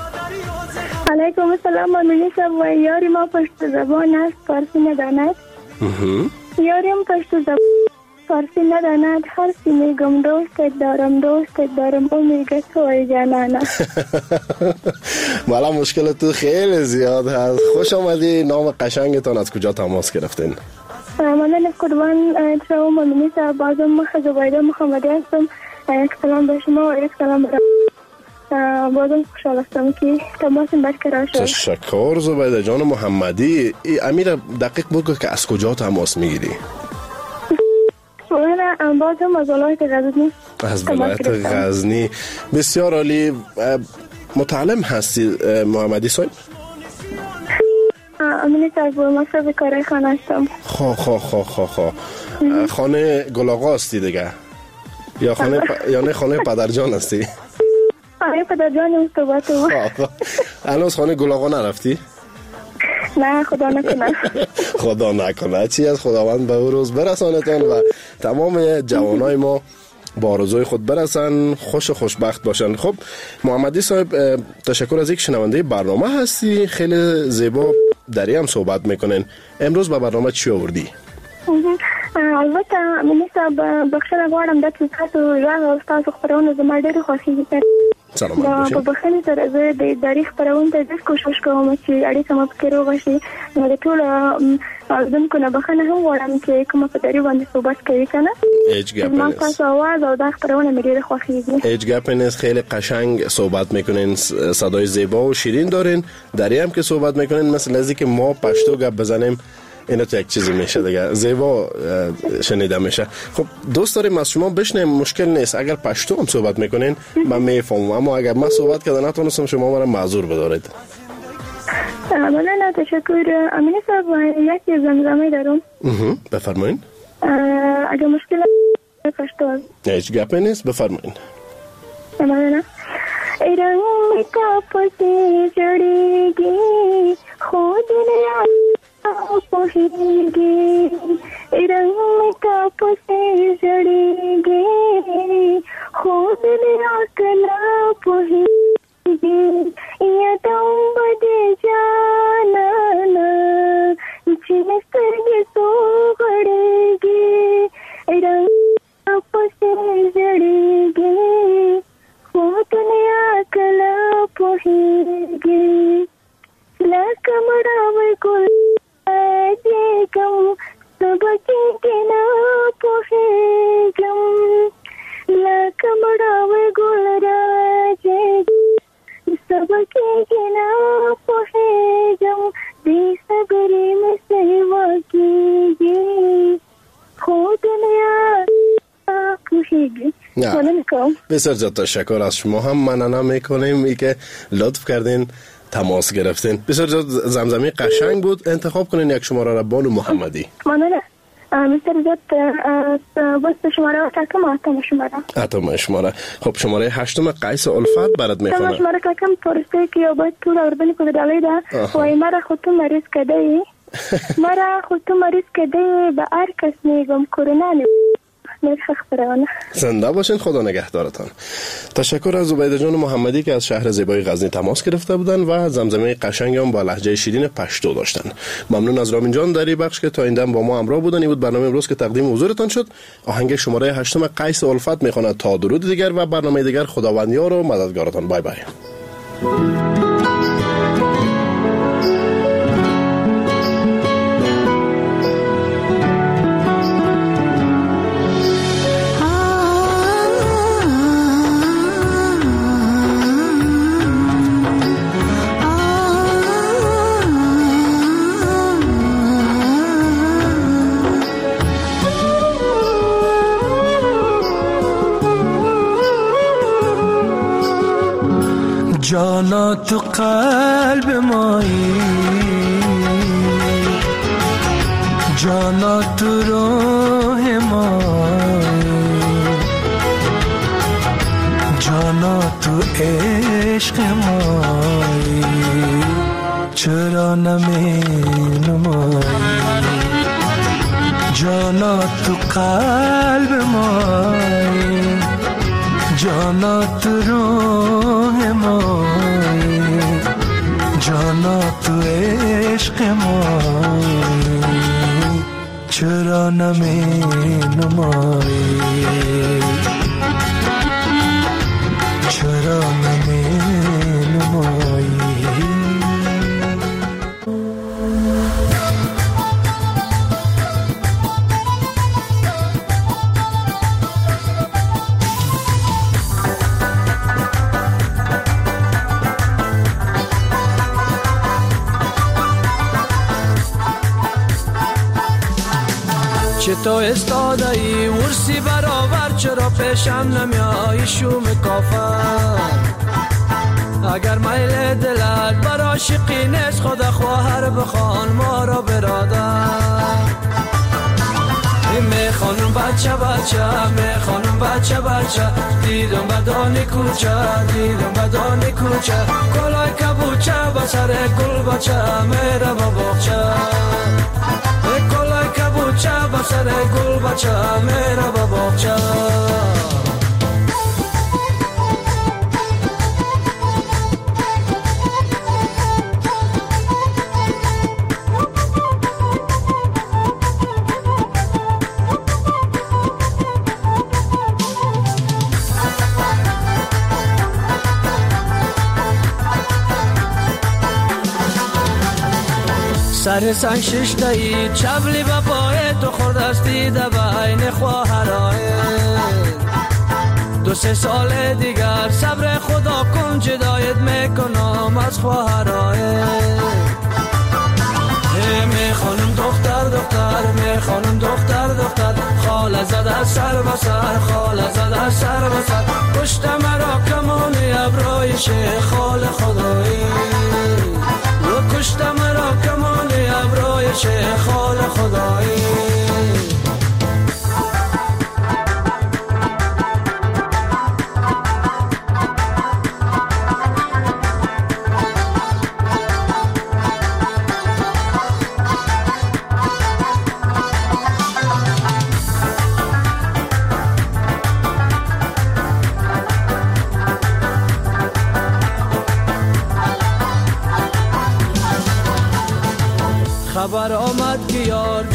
علیکم السلام. من و یاری ما پشت زبان است، فارسی نداند. یاریم پشت زبان فارسی نداند. هر سی میگم دوستت دارم، دوستت دارم، او میگه توی جانانه. والا مشکل تو خیلی زیاد هست. خوش آمدی. نام قشنگتان از کجا تماس گرفتین؟ من قربان شما ممنونی صاحب. بازم من زبیده محمدی هستم. یک سلام به شما و یک سلام به بازم خوشحال هستم که تماس برقرار شد. تشکر زبیده جان محمدی. امیر دقیق بگو که از کجا تماس میگیری؟ من باز هم از ولایت غزنی. از ولایت غزنی. بسیار عالی. متعلم هستی محمدی صاحب؟ امینی صاحب مصرف کارای خانه هستم. خواه خواه خواه خواه خواه خانه گلاغا هستی دیگه یا خانه پ... یا نه خانه پدرجان هستی؟ خانه پدرجان هم صحبت رو هنوز خانه گلاغا نرفتی؟ نه خدا نکنه. خدا نکنه. چی از خداوند به او روز برسانتان و تمام جوانای ما با آرزوی خود برسن، خوش و خوشبخت باشن. خب محمدی صاحب تشکر از اینکه شنونده برنامه هستی، خیلی زیبا دری هم صحبت میکنین. امروز به برنامه چی آوردی؟ البته منی صاحب بخشنه غواړم د تاسو یاد او تاسو خبرونه زما ډېر خوښیږي. سلامت باشئ. په بخښنې سره زه د تاریخ خبرونه ته ډېر کوشش کوم چې اړیکه مو پکې روغه شي. نو د ټولو اورېدونکو نه بخښنه هم غواړم چې کومه په دری باندې صحبت کوي که نه. هیچ گپ ما نیست. تاسو آواز او دا خبرونه مې ډېر خوښیږي. هیچ گپ نیست. خیلی قشنگ صحبت میکنین، صدای زیبا و شیرین دارین. دری هم که صحبت میکنین مثل از اینکه ما پشتو گپ بزنیم اینا تو یک چیزی میشه دیگه، زیبا شنیده میشه. خب دوست داریم از شما بشنیم، مشکل نیست اگر پشتو هم صحبت میکنین من میفهمم، اما اگر من صحبت کردم نتونستم شما مرا معذور بدارید. مولانا تشکر. امینی صاحب یک زمزمه دارم. بفرمایین. اگر مشکل پشتو هیچ گپ نیست، بفرمایین. مولانا ای رنگ کا پسی جڑیگی خود نیا پوہیگی رنگ کا پسی جڑیگی خود نیا کلا پوہیگی یا تم بدے جانا چنستر سو گڑیگی رنگ کا پسی جڑیگی خود نیا کلا پوہیگی لکمڑا گل گم سبکی کے نا پوہے گم لکمڑا گل راجے سبکی کے نا پوہے گم دی صبری میں سیوا کیجیے خود نیا پوہیگی. بسیار زیاد تشکر از شما هم مننه میکنیم ای که لطف کردین تماس گرفتین. بسیار زیاد زمزمه قشنگ بود. انتخاب کنین یک شماره را بانو محمدی. مننه. بسیار زیاد بست شماره و تکم آتم شماره. آتم شماره. خب شماره هشتم قیس الفت برات میخونه. تمام شماره تکم پرسته که یا باید طول اردنی کده دالی ده وای مرا خودتو مریض کده ای مرا خودتو مریض کده ای به هر کس میگم کرونا نی زنده باشین. خدا نگهدارتان. تشکر از زبیده جان محمدی که از شهر زیبای غزنی تماس گرفته بودن و زمزمه قشنگ هم با لهجه شیرین پشتو داشتن. ممنون از رامین جان در این بخش که تا این دم با ما همراه بودن. این بود برنامه امروز که تقدیم حضورتان شد. آهنگ شماره هشتم قیس الفت میخواند. تا درود دیگر و برنامه دیگر خداوندیار و مددگارتان. بای بای. جانا تو قلب مایی جانا تو روح مایی جانا تو عشق مایی چرا نمی نمایی جانا تو قلب مایی جانا تو روح مایی جانا تو عشق مایی چرا نمی نمایی چرا نمی نمایی. چه تو استاده ای ورسی برابر چرا پیشم نمیایی شوم کافر اگر میل دلت بر عاشقی نیست خدا خواهر بخوان ما را برادر میخوانم بچه بچه میخوانم بچه بچه دیدم بدانی کوچه دیدم بدانی کوچه کلای کبوچه بسر گل بچه میره با باغچه کلای کبوچه بسر گل بچه میره با باغچه سر سن ششتایی چبلی با پای تو خوردستی در بین خواهرای دو سه سال دیگر صبر خدا کن جدایت میکنم از خواهرای میخوانم دختر دختر میخوانم دختر دختر خاله زده سر و سر خاله زده سر و سر پشت مرا کمانی ابروی شیخ خال خدایی و کشت مرا کمانی ابروی شیخ خال خدایی خبر آمد که یار